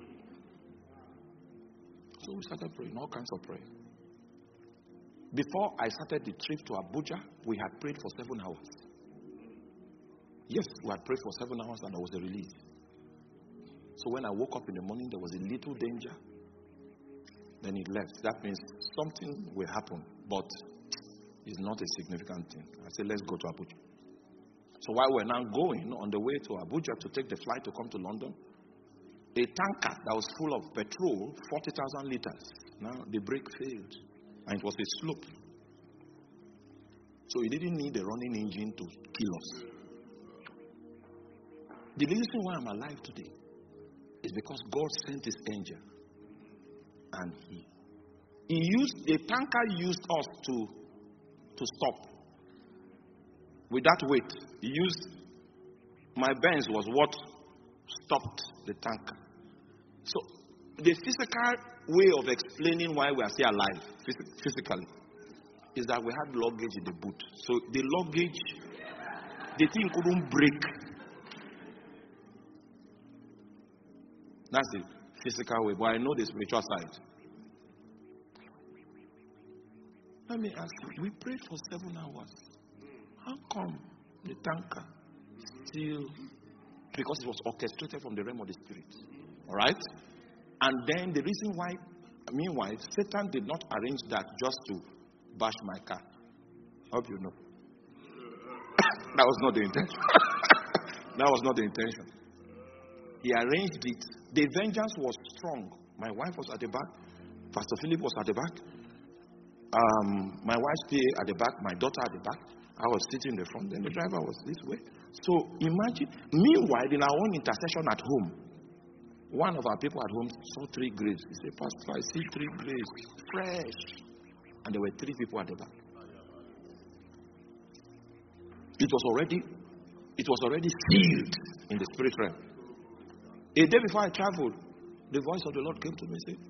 So we started praying, all kinds of prayer. Before I started the trip to Abuja, we had prayed for seven hours. Yes, we had prayed for seven hours and there was a release. So when I woke up in the morning, there was a little danger. Then it left. That means something will happen, but it's not a significant thing. I said, let's go to Abuja. So while we're now going on the way to Abuja to take the flight to come to London, a tanker that was full of petrol, forty thousand liters. Now the brake failed, and it was a slope. So it didn't need a running engine to kill us. The reason why I'm alive today is because God sent His angel, and He He used a tanker used us to to stop. With that weight, He used my Benz was what stopped the tanker. So the physical way of explaining why we are still alive physically is that we had luggage in the boot. So the luggage, the thing couldn't break. That's the physical way, but I know the spiritual side. Let me ask you, we prayed for seven hours. How come the tanker still? Because it was orchestrated from the realm of the spirit. Alright? And then the reason why, meanwhile, Satan did not arrange that just to bash my car. I hope you know. That was not the intention. That was not the intention. He arranged it. The vengeance was strong. My wife was at the back. Pastor Philip was at the back. Um, my wife stayed at the back. My daughter at the back. I was sitting in the front. Then the driver was this way. So imagine. Meanwhile, in our own intercession at home, one of our people at home saw three graves. He said, Pastor, I see three graves. Fresh. And there were three people at the back. It was already, it was already sealed in the spirit realm. A day before I traveled, the voice of the Lord came to me and said,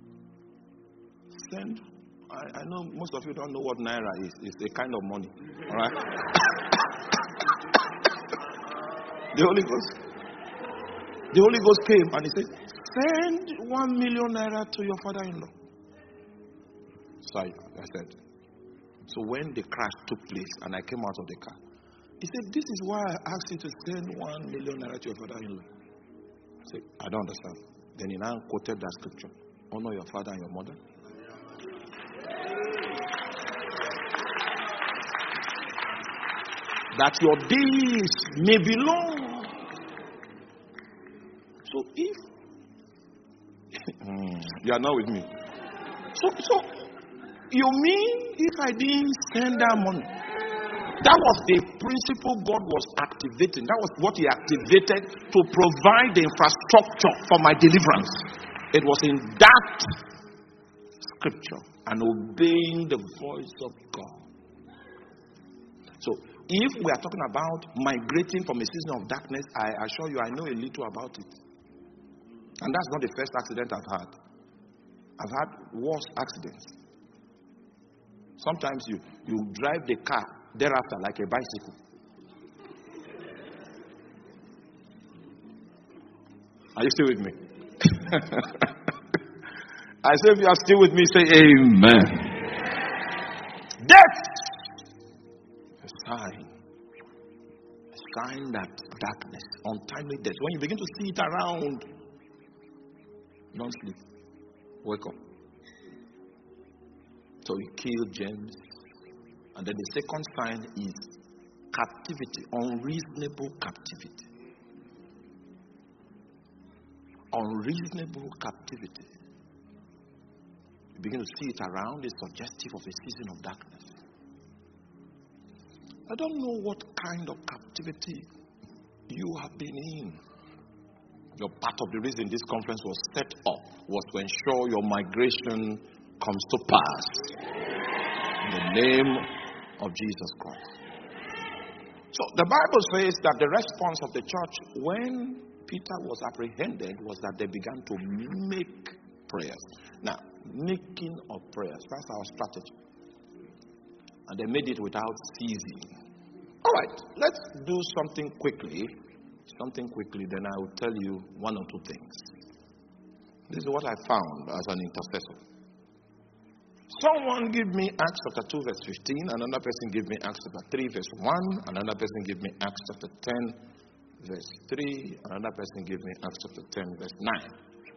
send, I, I know most of you don't know what naira is. It's a kind of money. All right? the Holy Ghost, the Holy Ghost came and he said, send one million naira to your father-in-law. So I, I said, so when the crash took place and I came out of the car, he said, this is why I asked you to send one million naira to your father-in-law. I said, I don't understand. Then he now quoted that scripture. Honor your father and your mother. That your days may be long. So if you are not with me. So so you mean if I didn't send that money? That was the principle God was activating. That was what He activated to provide the infrastructure for my deliverance. It was in that scripture and obeying the voice of God. So, if we are talking about migrating from a season of darkness, I assure you I know a little about it. And that's not the first accident I've had. I've had worse accidents. Sometimes you, you drive the car thereafter like a bicycle. Are you still with me? I say, if you are still with me, say amen. Death. A sign. A sign that darkness, untimely death. When you begin to see it around, don't sleep. Wake up. So he killed James. And then the second sign is captivity, unreasonable captivity. Unreasonable captivity. You begin to see it around, it's suggestive of a season of darkness. I don't know what kind of captivity you have been in. Your part of the reason this conference was set up was to ensure your migration comes to pass. In the name of Jesus Christ. So the Bible says that the response of the church when Peter was apprehended was that they began to make prayers. Now, making of prayers, that's our strategy. And they made it without ceasing. All right, let's do something quickly. Something quickly, then I will tell you one or two things. This is what I found as an intercessor. Someone give me Acts chapter two, verse fifteen. Another person give me Acts chapter three, verse one. Another person give me Acts chapter ten, verse three. Another person give me Acts chapter ten, verse nine.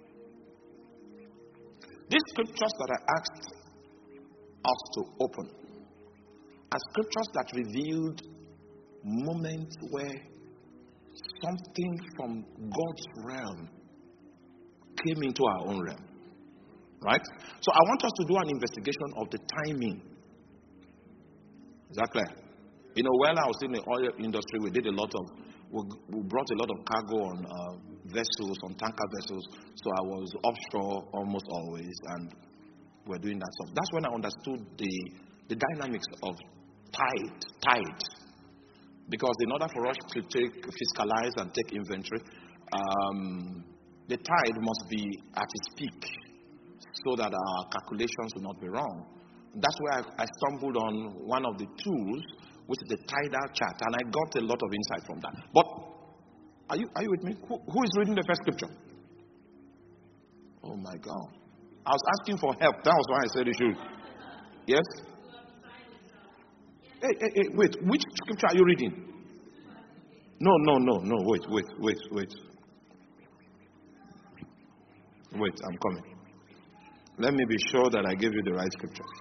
These scriptures that I asked us to open are scriptures that revealed moments where something from God's realm came into our own realm. Right? So I want us to do an investigation of the timing. Is that clear? You know, when I was in the oil industry, we did a lot of, we, we brought a lot of cargo on uh, vessels, on tanker vessels. So I was offshore almost always, and we're doing that stuff. That's when I understood the, the dynamics of tide, tide. Because in order for us to take, fiscalize and take inventory, um, the tide must be at its peak, so that our calculations will not be wrong. That's where I, I stumbled on one of the tools, which is the tidal chart, and I got a lot of insight from that. But are you are you with me? Who, who is reading the first scripture? Oh my God! I was asking for help. That was why I said you should. Yes. Hey, hey, hey, wait. Which scripture are you reading? No, no, no, no. Wait, wait, wait, wait. Wait, I'm coming. Let me be sure that I give you the right scriptures.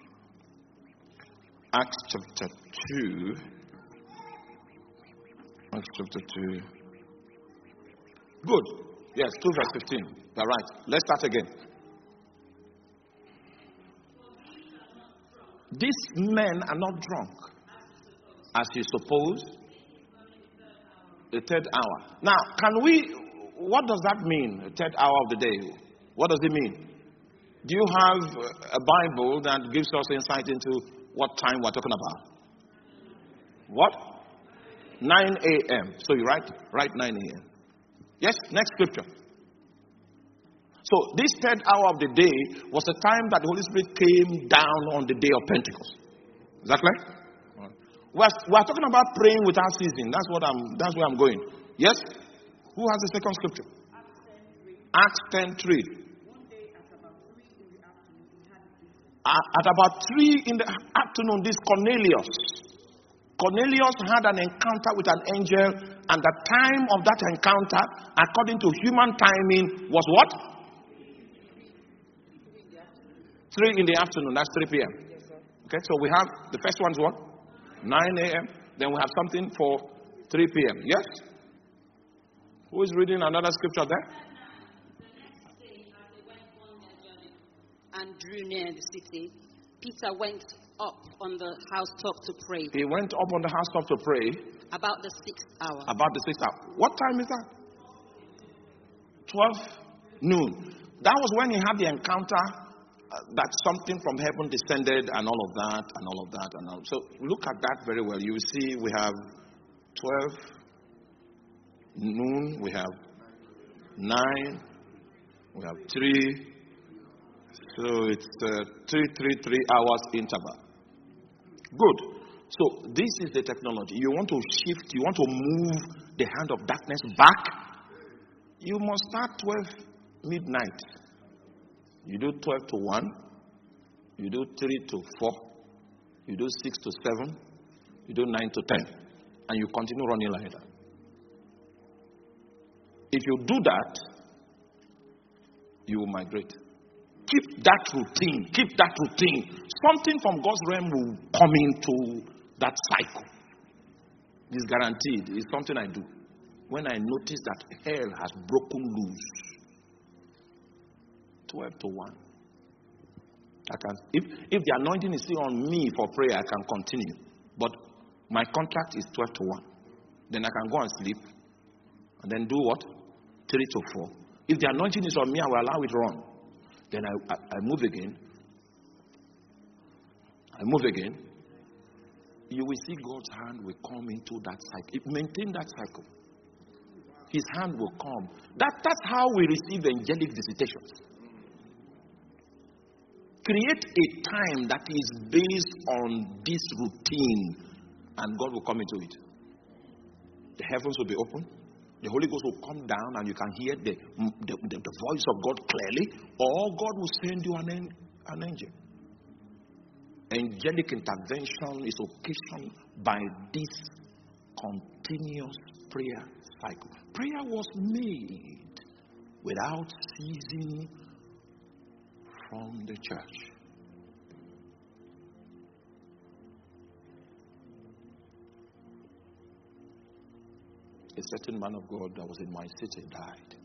Acts chapter two. Acts chapter two. Good. Yes, two verse fifteen. You're right. Let's start again. These men are not drunk, as you suppose. The third hour. Now, can we, what does that mean? The third hour of the day. What does it mean? Do you have a Bible that gives us insight into what time we're talking about? What? nine a.m. So you write, write nine a.m. Yes, next scripture. So this third hour of the day was the time that the Holy Spirit came down on the day of Pentecost. Is that clear? We're, we're talking about praying without ceasing. That's what I'm. That's where I'm going. Yes. Who has the second scripture? Acts ten three. At about three in the afternoon, this Cornelius. Cornelius had an encounter with an angel, and the time of that encounter, according to human timing, was what? Three in the afternoon. That's three p.m. Okay, so we have the first one's what? nine a.m. Then we have something for three p.m. Yes? Who is reading another scripture there? And drew near the city, Peter went up on the housetop to pray. He went up on the housetop to pray. About the sixth hour. About the sixth hour. What time is that? twelve noon. That was when he had the encounter uh, that something from heaven descended and all of that and all of that. and all. So look at that very well. You see we have twelve noon. We have nine. We have three. So it's uh, three, three, three hours interval. Good. So this is the technology. You want to shift, you want to move the hand of darkness back. You must start twelve midnight. You do twelve to one. You do three to four. You do six to seven. You do nine to ten. And you continue running like that. If you do that, you will migrate. Keep that routine. Keep that routine. Something from God's realm will come into that cycle. It's guaranteed. It's something I do. When I notice that hell has broken loose, twelve to one. I can, if, if the anointing is still on me for prayer, I can continue. But my contract is twelve to one. Then I can go and sleep. And then do what? three to four. If the anointing is on me, I will allow it to run. Then I, I, I move again. I move again. You will see God's hand will come into that cycle. It maintain that cycle. His hand will come. That, that's how we receive angelic visitations. Create a time that is based on this routine, and God will come into it. The heavens will be open. The Holy Ghost will come down, and you can hear the, the, the, the voice of God clearly, or God will send you an, an angel. Angelic intervention is occasioned by this continuous prayer cycle. Prayer was made without ceasing from the church. A certain man of God that was in my city died.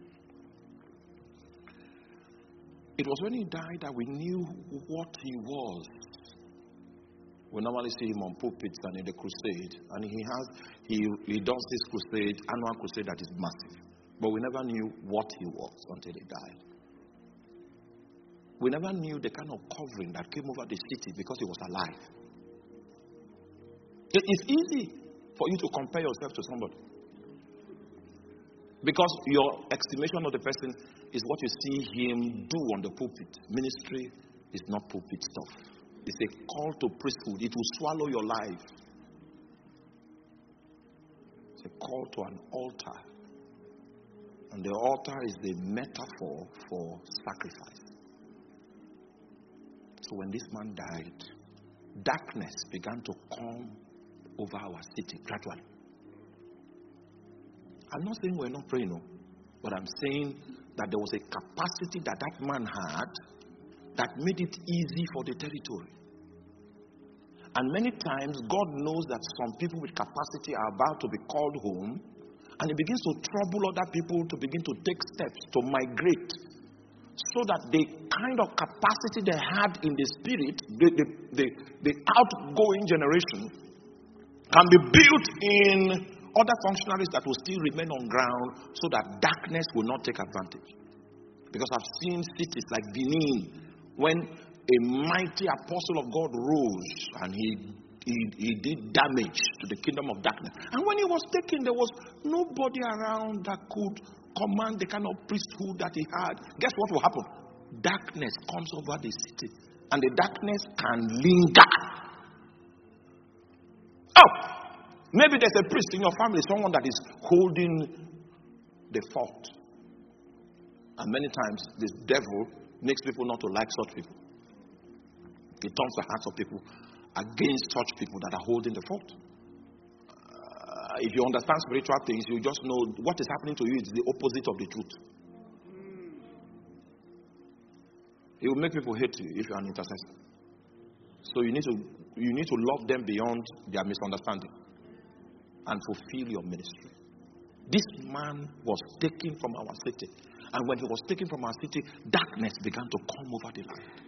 It was when he died that we knew what he was. We normally see him on pulpits and in the crusade, and he has he he does this crusade, annual crusade that is massive. But we never knew what he was until he died. We never knew the kind of covering that came over the city because he was alive. It is easy for you to compare yourself to somebody, because your estimation of the person is what you see him do on the pulpit. Ministry is not pulpit stuff. It's a call to priesthood. It will swallow your life. It's a call to an altar. And the altar is the metaphor for sacrifice. So when this man died, darkness began to come over our city gradually. I'm not saying we're not praying, no, but I'm saying that there was a capacity that that man had that made it easy for the territory. And many times, God knows that some people with capacity are about to be called home, and He begins to trouble other people to begin to take steps to migrate, so that the kind of capacity they had in the spirit, the, the, the, the outgoing generation, can be built in other functionaries that will still remain on ground, so that darkness will not take advantage. Because I've seen cities like Benin, when a mighty apostle of God rose and he, he, he did damage to the kingdom of darkness. And when he was taken, there was nobody around that could command the kind of priesthood that he had. Guess what will happen? Darkness comes over the city, and the darkness can linger. Oh, maybe there's a priest in your family, someone that is holding the fort. And many times, this devil makes people not to like such people. It turns the hearts of people against such people that are holding the fort. Uh, if you understand spiritual things, you just know what is happening to you is the opposite of the truth. It will make people hate you if you are an intercessor. So you need to you need to love them beyond their misunderstanding and fulfill your ministry. This man was taken from our city, and when he was taken from our city, darkness began to come over the land.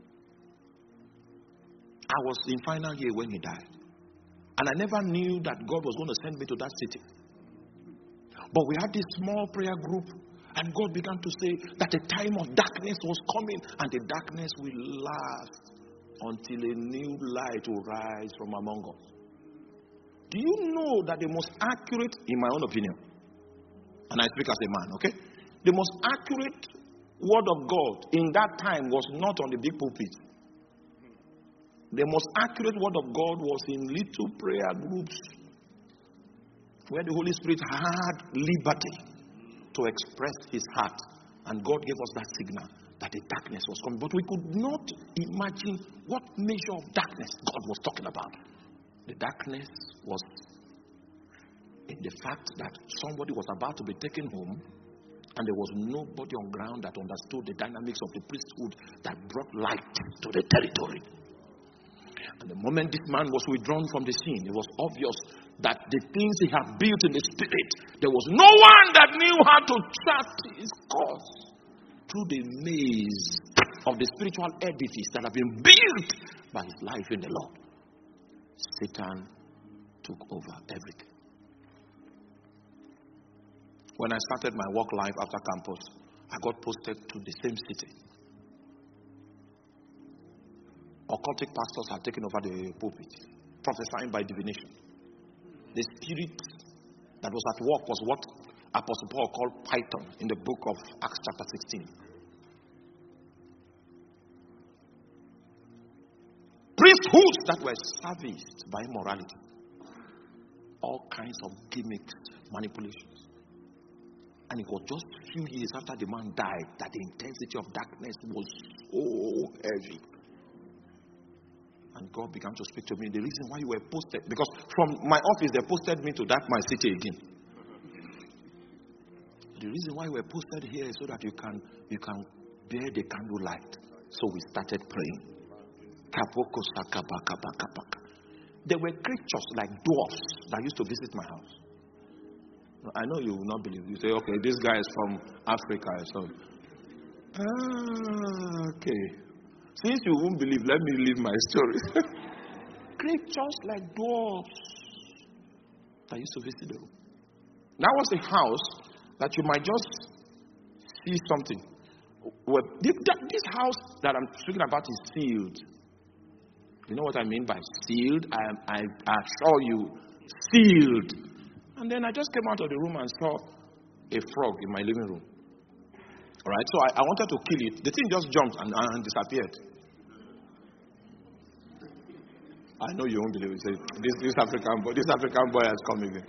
I was in final year when he died, and I never knew that God was going to send me to that city. But we had this small prayer group, and God began to say that the time of darkness was coming, and the darkness will last until a new light will rise from among us. Do you know that the most accurate, in my own opinion, and I speak as a man, okay? The most accurate word of God in that time was not on the big pulpit. The most accurate word of God was in little prayer groups where the Holy Spirit had liberty to express his heart. And God gave us that signal that the darkness was coming. But we could not imagine what measure of darkness God was talking about. The darkness was in the fact that somebody was about to be taken home, and there was nobody on ground that understood the dynamics of the priesthood that brought light to the territory. And the moment this man was withdrawn from the scene, it was obvious that the things he had built in the spirit, there was no one that knew how to chart his course through the maze of the spiritual edifice that had been built by his life in the Lord. Satan took over everything. When I started my work life after campus, I got posted to the same city. Occultic pastors had taken over the pulpit, prophesying by divination. The spirit that was at work was what Apostle Paul called Python in the book of Acts chapter sixteen. Priesthoods that were serviced by immorality. All kinds of gimmicks, manipulations. And it was just a few years after the man died that the intensity of darkness was so heavy. And God began to speak to me. The reason why you were posted, because from my office they posted me to that my city again. The reason why we were posted here is so that you can you can bear the candlelight. So we started praying. There were creatures like dwarfs that used to visit my house. I know you will not believe. You say, okay, this guy is from Africa. So, ah, okay. Since you won't believe, let me leave my story. Creatures like dwarfs that used to visit the room. That was a house that you might just see something. Well, this house that I'm speaking about is sealed. You know what I mean by sealed? I, I, I assure you, sealed. And then I just came out of the room and saw a frog in my living room. All right, so I, I wanted to kill it. The thing just jumped and, and disappeared. I know you won't believe it. This, this African boy, this African boy has come again.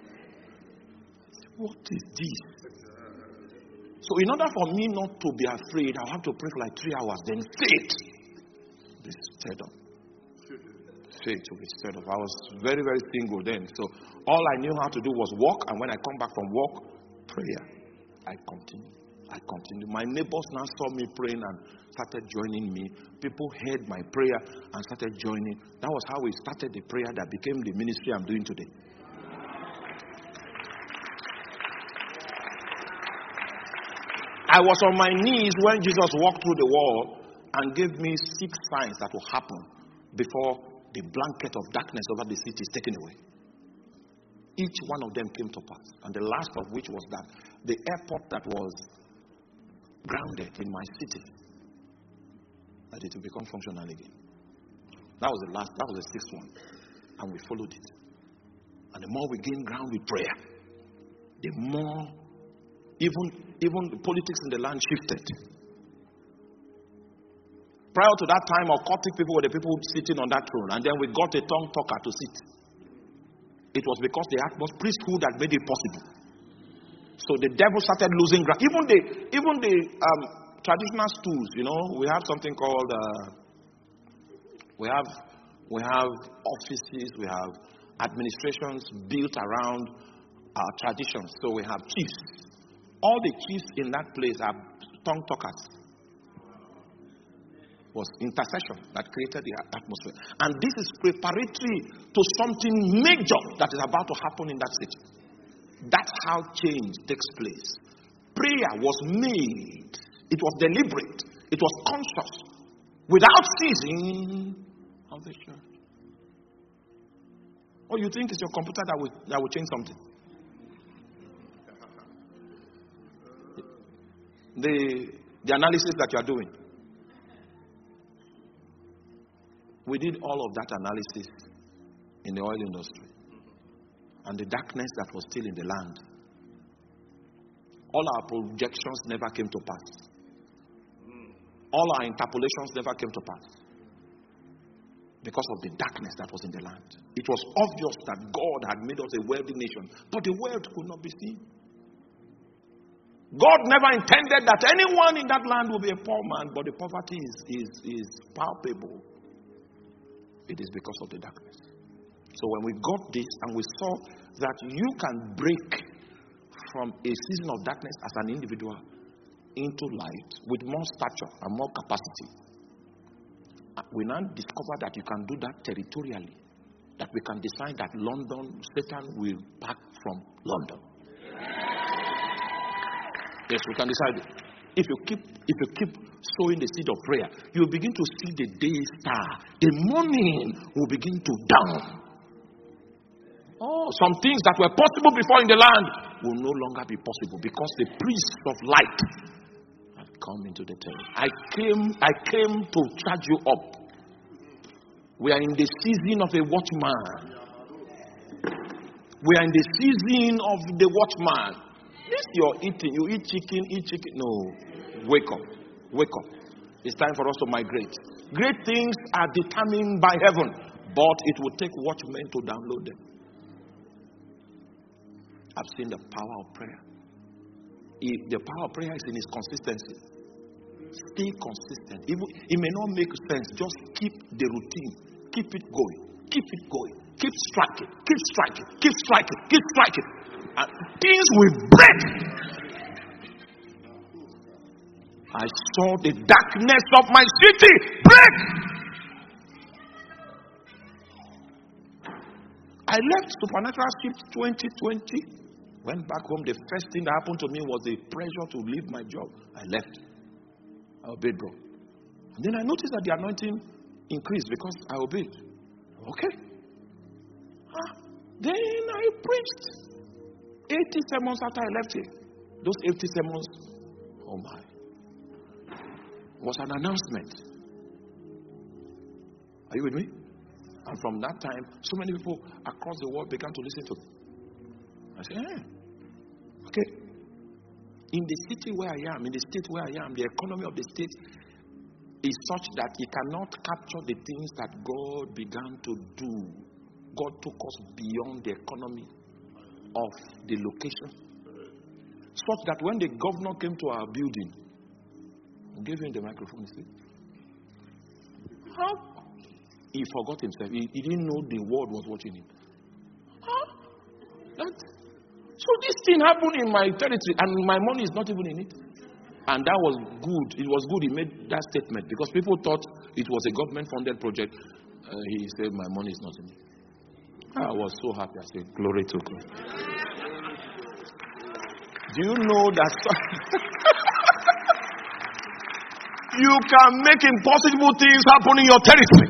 What is this? So in order for me not to be afraid, I'll have to pray for like three hours. Then faith be stirred up. Faith to be stirred up. I was very, very single then. So all I knew how to do was walk. And when I come back from walk, prayer. I continue. I continue. My neighbors now saw me praying and started joining me. People heard my prayer and started joining. That was how we started the prayer that became the ministry I'm doing today. I was on my knees when Jesus walked through the wall and gave me six signs that will happen before the blanket of darkness over the city is taken away. Each one of them came to pass. And the last of which was that the airport that was grounded in my city, that it will become functional again. That was the last, that was the sixth one. And we followed it. And the more we gain ground with prayer, the more even, even the politics in the land shifted. Prior to that time, occultic people were the people sitting on that throne. And then we got a tongue talker to sit. It was because the atmosphere priesthood that made it possible. So the devil started losing ground. Even the even the um, traditional stools, you know, we have something called uh, we have we have offices, we have administrations built around our traditions. So we have chiefs. All the chiefs in that place are tongue talkers. It was intercession that created the atmosphere. And this is preparatory to something major that is about to happen in that city. That's how change takes place. Prayer was made. It was deliberate. It was conscious. Without ceasing of the church. Or you think it's your computer that will, that will change something? The, the analysis that you are doing. We did all of that analysis in the oil industry. And the darkness that was still in the land. All our projections never came to pass. All our interpolations never came to pass. because of the darkness that was in the land. It was obvious that God had made us a wealthy nation, but the wealth could not be seen. God never intended that anyone in that land would be a poor man, but the poverty is, is, is palpable. It is because of the darkness. So when we got this and we saw that you can break from a season of darkness as an individual into light with more stature and more capacity, we now discover that you can do that territorially. That we can decide that London, Satan will pack from London. Yes, we can decide. If you keep, if you keep sowing the seed of prayer, you will begin to see the day star. The morning will begin to dawn. Oh, some things that were possible before in the land will no longer be possible because the priest of light had come into the tent. I came, I came to charge you up. We are in the season of a watchman. We are in the season of the watchman. This you're eating, you eat chicken, eat chicken. No, wake up, wake up. It's time for us to migrate. Great things are determined by heaven, but it will take watchmen to download them. I've seen the power of prayer. If the power of prayer is in its consistency. Stay consistent. Even it may not make sense. Just keep the routine. Keep it going. Keep it going. Keep striking. Keep striking. Keep striking. Keep striking. And things will break. I saw the darkness of my city break. I left Supernatural Shift twenty twenty. Went back home. The first thing that happened to me was the pressure to leave my job. I left. I obeyed God. And then I noticed that the anointing increased because I obeyed. Okay. Ah, then I preached eighty sermons after I left here. Those eighty sermons, oh my, was an announcement. Are you with me? And from that time, so many people across the world began to listen to me. I said, eh, okay. In the city where I am, in the state where I am, the economy of the state is such that it cannot capture the things that God began to do. God took us beyond the economy of the location. Such that when the governor came to our building, I gave him the microphone, you see. How? He forgot himself. He, he didn't know the world was watching him. Huh? That, so this thing happened in my territory and my money is not even in it. And that was good. It was good he made that statement because people thought it was a government-funded project. Uh, he said, my money is not in it. I was so happy. I said, glory to God. Do you know that you can make impossible things happen in your territory?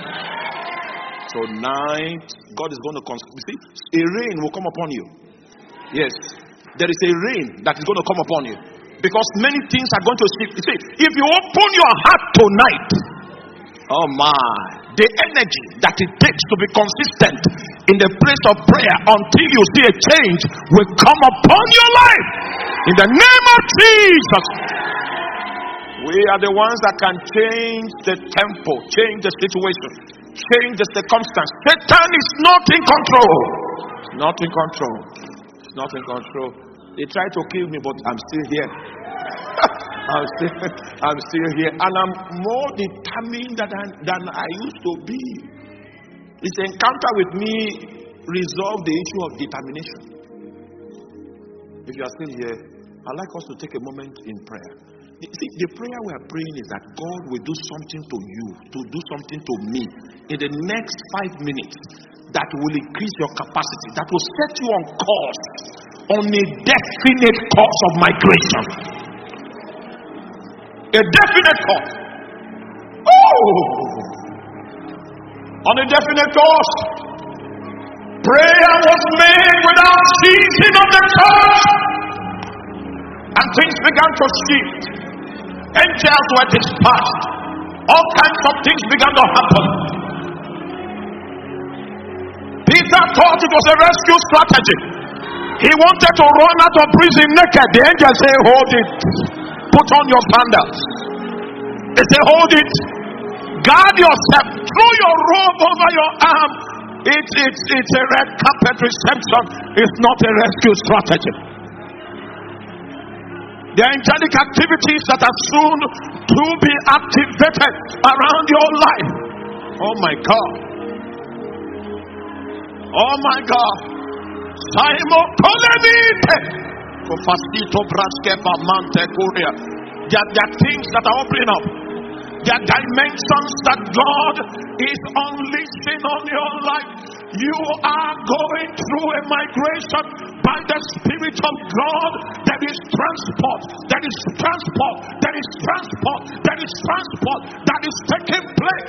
Tonight, God is going to cons- you see, a rain will come upon you. Yes, there is a rain that is going to come upon you because many things are going to shift. You see, if you open your heart tonight, oh my, the energy that it takes to be consistent in the place of prayer until you see a change will come upon your life in the name of Jesus. We are the ones that can change the tempo, change the situation, change the circumstance. Satan is not in control. It's not in control. It's not in control. They tried to kill me, but I'm still here. I'm still, I'm still here, and I'm more determined than I, than I used to be. This encounter with me resolved the issue of determination. If you are still here, I'd like us to take a moment in prayer. See, the prayer we are praying is that God will do something to you, to do something to me in the next five minutes that will increase your capacity, that will set you on course, on a definite course of migration. A definite course. Oh! On a definite course. Prayer was made without ceasing of the church. And things began to shift. Angels were dispatched. All kinds of things began to happen. Peter thought it was a rescue strategy. He wanted to run out of prison naked. The angel said, hold it. Put on your sandals. They say, hold it. Guard yourself. Throw your robe over your arm. It, it, it's a red carpet reception. It's not a rescue strategy. The angelic activities that are soon to be activated around your life. Oh my God. Oh my God. Simon Kolemite. Kofasito Braskeva Mante Kuria. There are things that are opening up. There are dimensions that God is unleashing on your life. You are going through a migration by the Spirit of God. There is transport. There is transport. There is transport. There is transport that is taking place.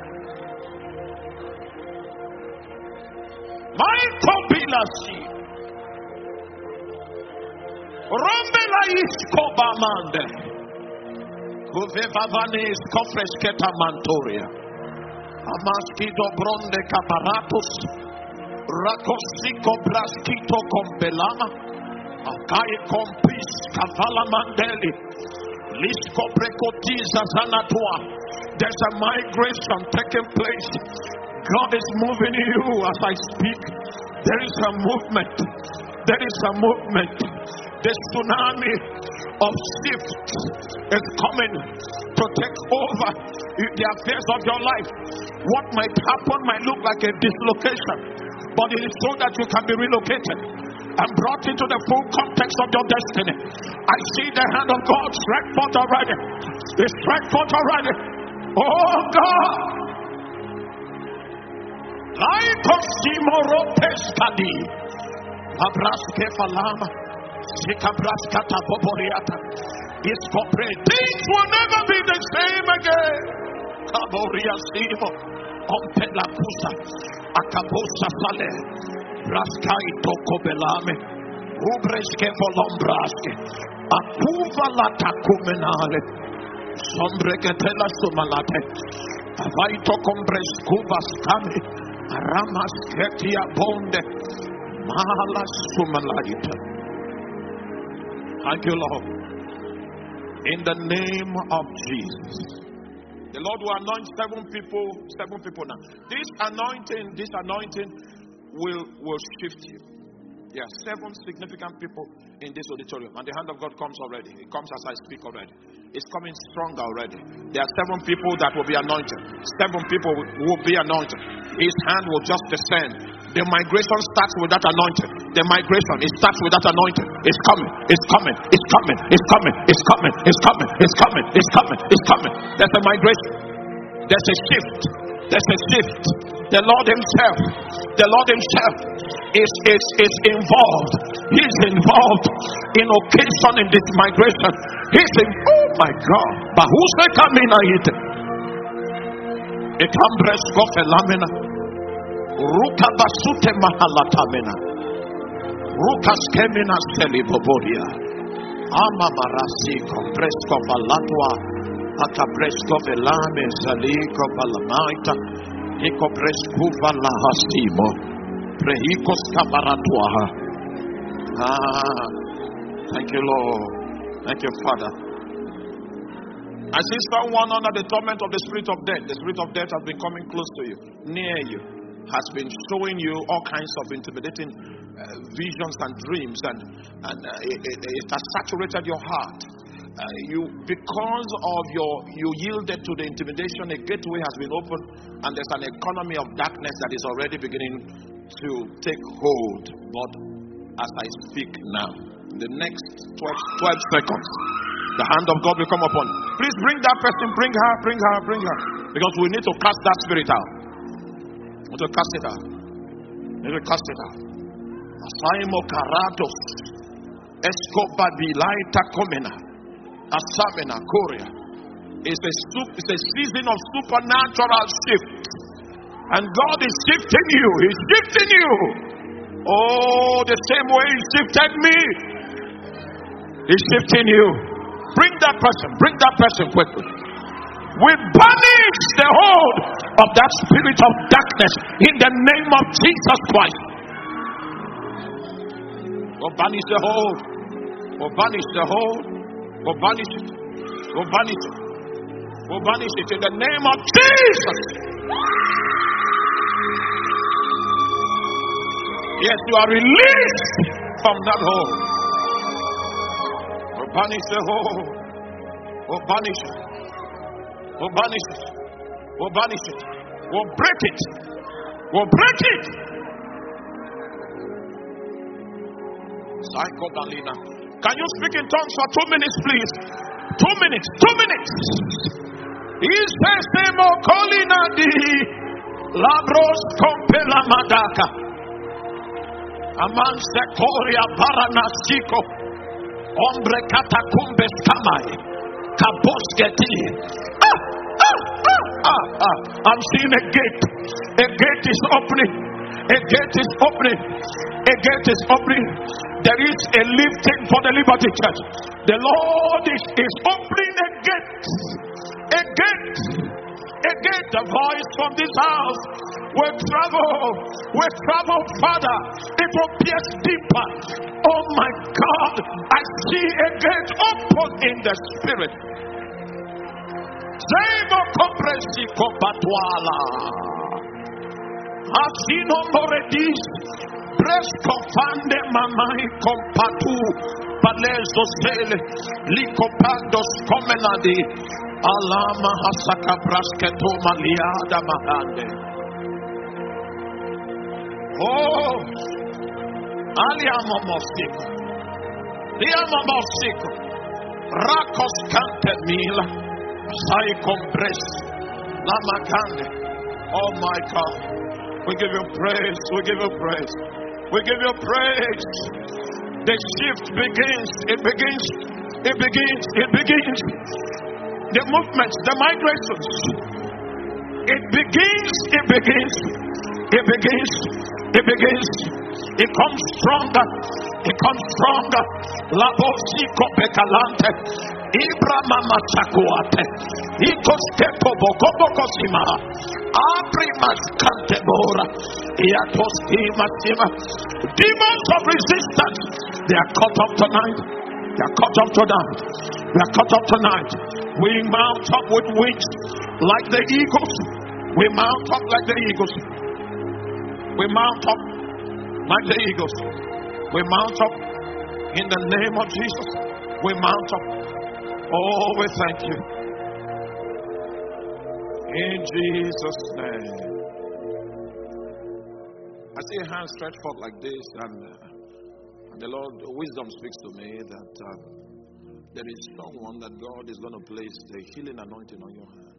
My Kobilasi. Rombela Iskobamande. Kuvevavanes Kofresketa Mantoria. Amaskido Bronde Caparatus. Rakosiko Braskito Compelama. Akai Compis Kavala Mandeli. Lisko Precotiza Zanatua. There's a migration taking place. God is moving you as I speak. There is a movement. There is a movement. The tsunami of shift is coming to take over the affairs of your life. What might happen might look like a dislocation, but it is so that you can be relocated and brought into the full context of your destiny. I see the hand of God strike forth already. It's strike forth already. Oh God. Light of Simoroteskadi. Abraske Falama. Sikabraskata Boboriata. Things will never be the same again. Kaboria Simo. Ompela Kusa. Akabosa Sale. Braskai Tokobelame. Ubreske Volombraske. Akuva Lata Kumenale. Sombreketela Sumalate. Avaito Combres Kuvas Kame. Ramas Ketia Bonde. Mahala Sumalaita. Thank you, Lord. In the name of Jesus. The Lord will anoint seven people, seven people now. This anointing, this anointing will, will shift you. There are seven significant people in this auditorium, and the hand of God comes already. It comes as I speak already. It's coming stronger already. There are seven people that will be anointed. Seven people will be anointed. His hand will just descend. The migration starts with that anointing. The migration, it starts with that anointing. It's coming, it's coming, it's coming, it's coming, it's coming, it's coming, it's coming, it's coming, it's coming. There's a migration. There's a shift. There's a shift. The Lord Himself, the Lord Himself is, is, is involved. He's involved in occasion in this migration. He's in, oh my God. But who's the coming it? It comes lamina. Ruka basute mahalatamina. Ruka skemina seliboboria. Ama marasi compresco valatwa. Akapresco velame saliko valamaita. Iko presco valahastimo. Prehikos kabaratwa. Ah, thank you, Lord. Thank you, Father. I see someone under the torment of the spirit of death. The spirit of death has been coming close to you, near you, has been showing you all kinds of intimidating uh, visions and dreams, and, and uh, it, it, it has saturated your heart. Uh, you, because of your, you yielded to the intimidation, a gateway has been opened, and there's an economy of darkness that is already beginning to take hold. But as I speak now, in the next twelve, twelve seconds, the hand of God will come upon. Please bring that person, bring her, bring her, bring her. Because we need to cast that spirit out. We need to cast it out. We need to cast it out. Asaimo Karatos. Escoba Bilaita Komena. Asamena Korea. It's a, it's a season of supernatural shift. And God is shifting you. He's shifting you. Oh, the same way He shifted me. He's shifting you. Bring that person. Bring that person quickly. We banish the hold of that spirit of darkness in the name of Jesus Christ. We'll banish the hold. We'll banish the hold. We'll banish it. We'll banish it. We banish it in the name of Jesus. Yes, you are released from that hole. We banish the hole. We banish it. We banish it. We banish it. We break it. We break it. Psycho Balina. Can you speak in tongues for two minutes, please? Two minutes. Two minutes. He says, "Nemo Colina di Labros Compela Madaka." Aman Secoria Baranasico. Ombre Catacumbes Kamai. Kabosketi. Ah, ah, ah, ah, ah. I'm seeing a gate. A gate is opening. A gate is opening. A gate is opening. There is a lifting for the Liberty Church. The Lord is, is opening a gate. A gate. A gate. The voice from this house will travel. Will travel further. It will pierce deeper. Oh my God. I see a gate open in the spirit. Zemo compresi kopatwala. Asino moredis. Presco fande mamai compatu. Palezo sele. Likopandos comenadi. Alama hasaka brasketo maliada mahande. Oh. Aliamo mosiko. Liamo mosiko. Rakos kante mila. Sai compres. Lama kande. Oh my God. We give you praise. We give you praise. We give you praise. The shift begins. It begins. It begins. It begins. The movements, the migrations. It begins. It begins. It begins. It begins. It comes stronger. It comes stronger. Labosiko pekalante. Ibrahima machakuate. Ikostepo bokobokosima. Aprimas kantebora. Iatostima sima. Demons of resistance. They are cut off tonight. They are cut off tonight. They are cut off tonight. We mount up with wings like the eagles. We mount up like the eagles. We mount up like the eagles. We mount up in the name of Jesus. We mount up. Oh, we thank you. In Jesus' name. I see a hand stretched forth like this, and, uh, and the Lord, wisdom speaks to me that uh, there is someone that God is going to place the healing anointing on your hand.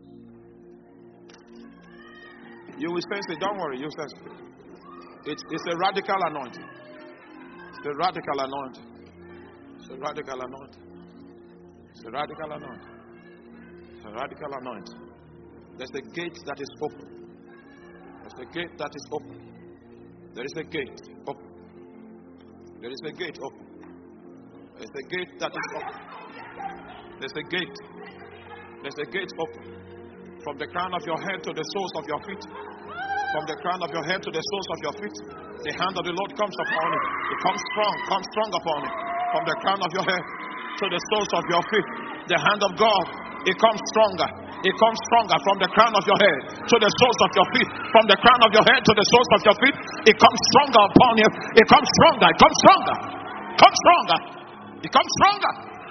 You will sense it. Don't worry, you sense it. It's, it's a radical anointing. It's a radical anointing. It's a radical anointing. It's a radical anointing. It's a radical anointing. There's a gate that is open. There's a gate that is open. There is a gate open. There is a gate open. There's a gate that is open. There's a gate. There's a gate open. From the crown of your head to the soles of your feet. From the crown of your head to the soles of your feet. The hand of the Lord comes upon it. It comes strong. Comes strong upon it. From the crown of your head to the soles of your feet. The hand of God. It comes stronger. It comes stronger from the crown of your head to the soles of your feet. From the crown of your head to the soles of your feet. It comes stronger upon you. It comes stronger. It comes stronger. It comes stronger. It comes stronger.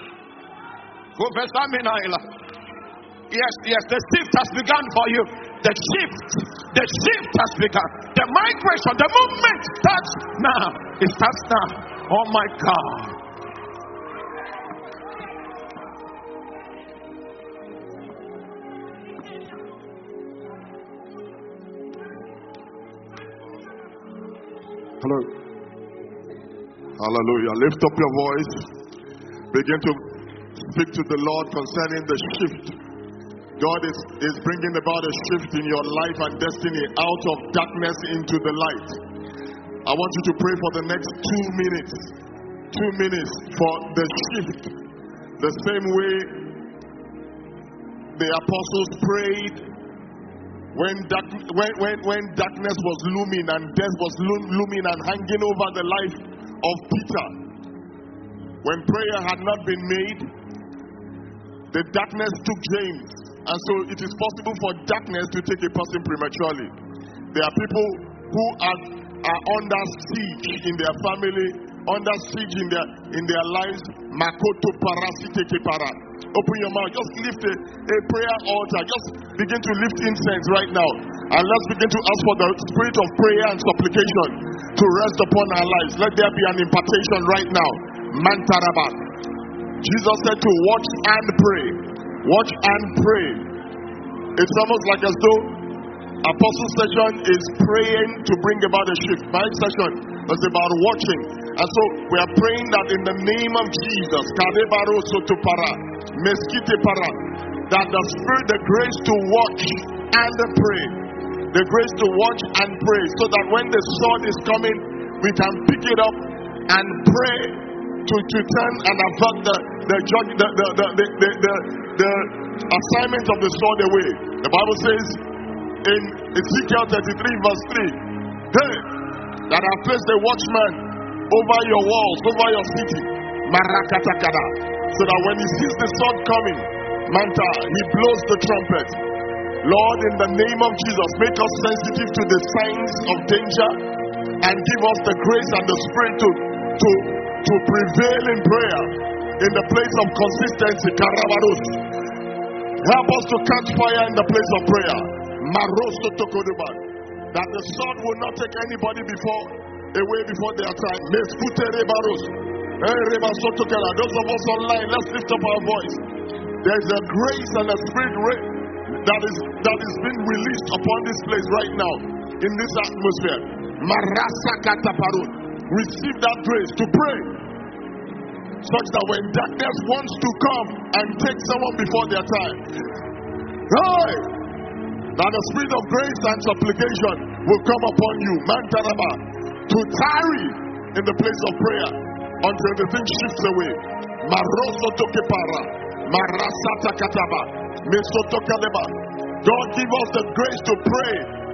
Yes, yes, the shift has begun for you. The shift, the shift has begun. The migration, the movement starts now. It starts now. Oh my God. Hello. Hallelujah. Lift up your voice. Begin to speak to the Lord concerning the shift. God is, is bringing about a shift in your life and destiny out of darkness into the light. I want you to pray for the next two minutes. Two minutes for the shift. The same way the apostles prayed when, dark, when, when, when darkness was looming and death was looming and hanging over the life of Peter. When prayer had not been made, the darkness took James And so it is possible for darkness to take a person prematurely. There are people who are, are under siege in their family, under siege in their in their lives. Makoto parasite para. Open your mouth. Just lift a, a prayer altar. Just begin to lift incense right now. And let's begin to ask for the spirit of prayer and supplication to rest upon our lives. Let there be an impartation right now. Mantaraba. Jesus said to watch and pray. Watch and pray. It's almost like as though Apostle session is praying to bring about a shift. My session was about watching. And so we are praying that in the name of Jesus, that the Spirit, the grace to watch and pray, the grace to watch and pray, so that when the sword is coming, we can pick it up and pray to, to turn and avert the the, judge, the, the, the, the, the, the, the assignment of the sword away. The Bible says in Ezekiel thirty-three verse three, they that have placed a watchman over your walls, over your city, Marakatakada, so that when he sees the sword coming, Manta, he blows the trumpet. Lord, in the name of Jesus, make us sensitive to the signs of danger and give us the grace and the spirit to, to, to prevail in prayer in the place of consistency. Karabarus. Help us to catch fire in the place of prayer. Maroso Tokoduba. That the sword will not take anybody before away before their time. Those of us online, let's lift up our voice. There's a grace and a spirit that is that is being released upon this place right now in this atmosphere. Marasa Kataparun. Receive that grace to pray, such that when darkness wants to come and take someone before their time, hey, that the spirit of grace and supplication will come upon you, Mantaraba, to tarry in the place of prayer until the thing shifts away. Maroso Tokepara, Marasata Kataba, Mesotokaleba. God, give us the grace to pray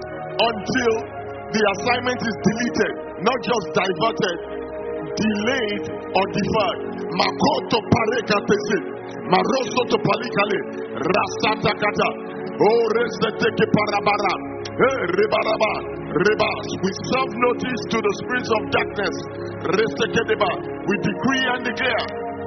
until the assignment is deleted, not just diverted, delayed or deferred. Makoto parekatese, maroso to palikale, rasata kata, oh reseteke parabara, eh rebaraba, rebas. We serve notice to the spirits of darkness. Resekedeba, we decree and declare,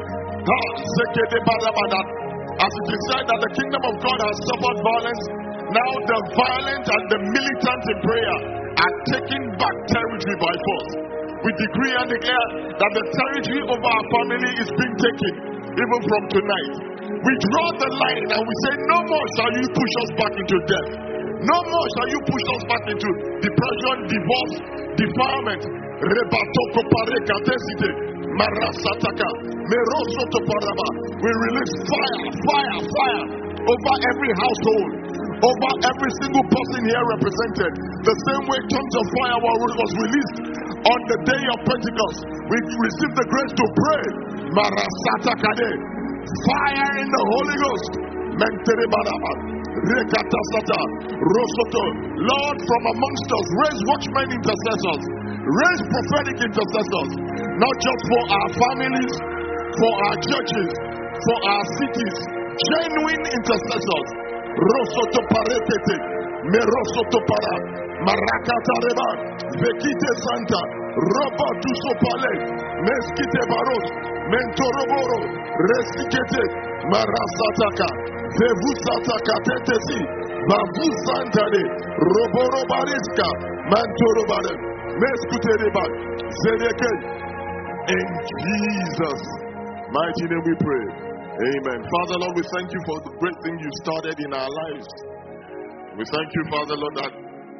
ha sekedebaraba, that as it is said that the kingdom of God has suffered violence, now the violent and the militant in prayer are taking back territory by force. We decree and declare that the territory over our family is being taken, even from tonight. We draw the line and we say, no more shall you push us back into death. No more shall you push us back into depression, divorce, defilement. Rebatoko pareka tesite, marasataka, merosoto paraba. We release fire, fire, fire over every household, over every single person here represented. The same way tongues of fire was released on the day of Pentecost, we receive the grace to pray. Marasata kade, fire in the Holy Ghost. Mentere baraba, rekata sata, rosoto. Lord, from amongst us, raise watchmen intercessors, raise prophetic intercessors, not just for our families, for our churches, for our cities, genuine intercessors. Rosoto parekete, merosoto para, marakata reba, vekite santa, roba tusopale, meskite baros, mentoroboro, resikete, marasataka, vevusataka tetesi, vavusantade, roboro bariska, mantorobare, meskute reba, zedeke. In Jesus' mighty name we pray. Amen. Father, Lord, we thank you for the great thing you started in our lives. We thank you, Father, Lord, that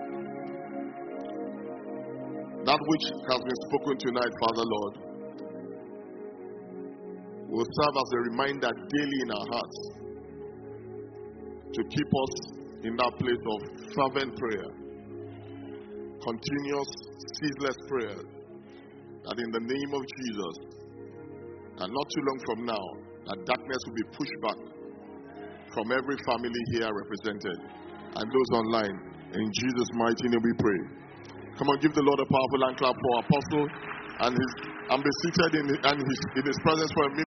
that which has been spoken tonight, Father, Lord, will serve as a reminder daily in our hearts to keep us in that place of fervent prayer, continuous, ceaseless prayer, that in the name of Jesus, and not too long from now, that darkness will be pushed back from every family here represented and those online. In Jesus' mighty name we pray. Come on, give the Lord a powerful hand clap for our apostle and his and be seated in, and his, in his presence for a minute.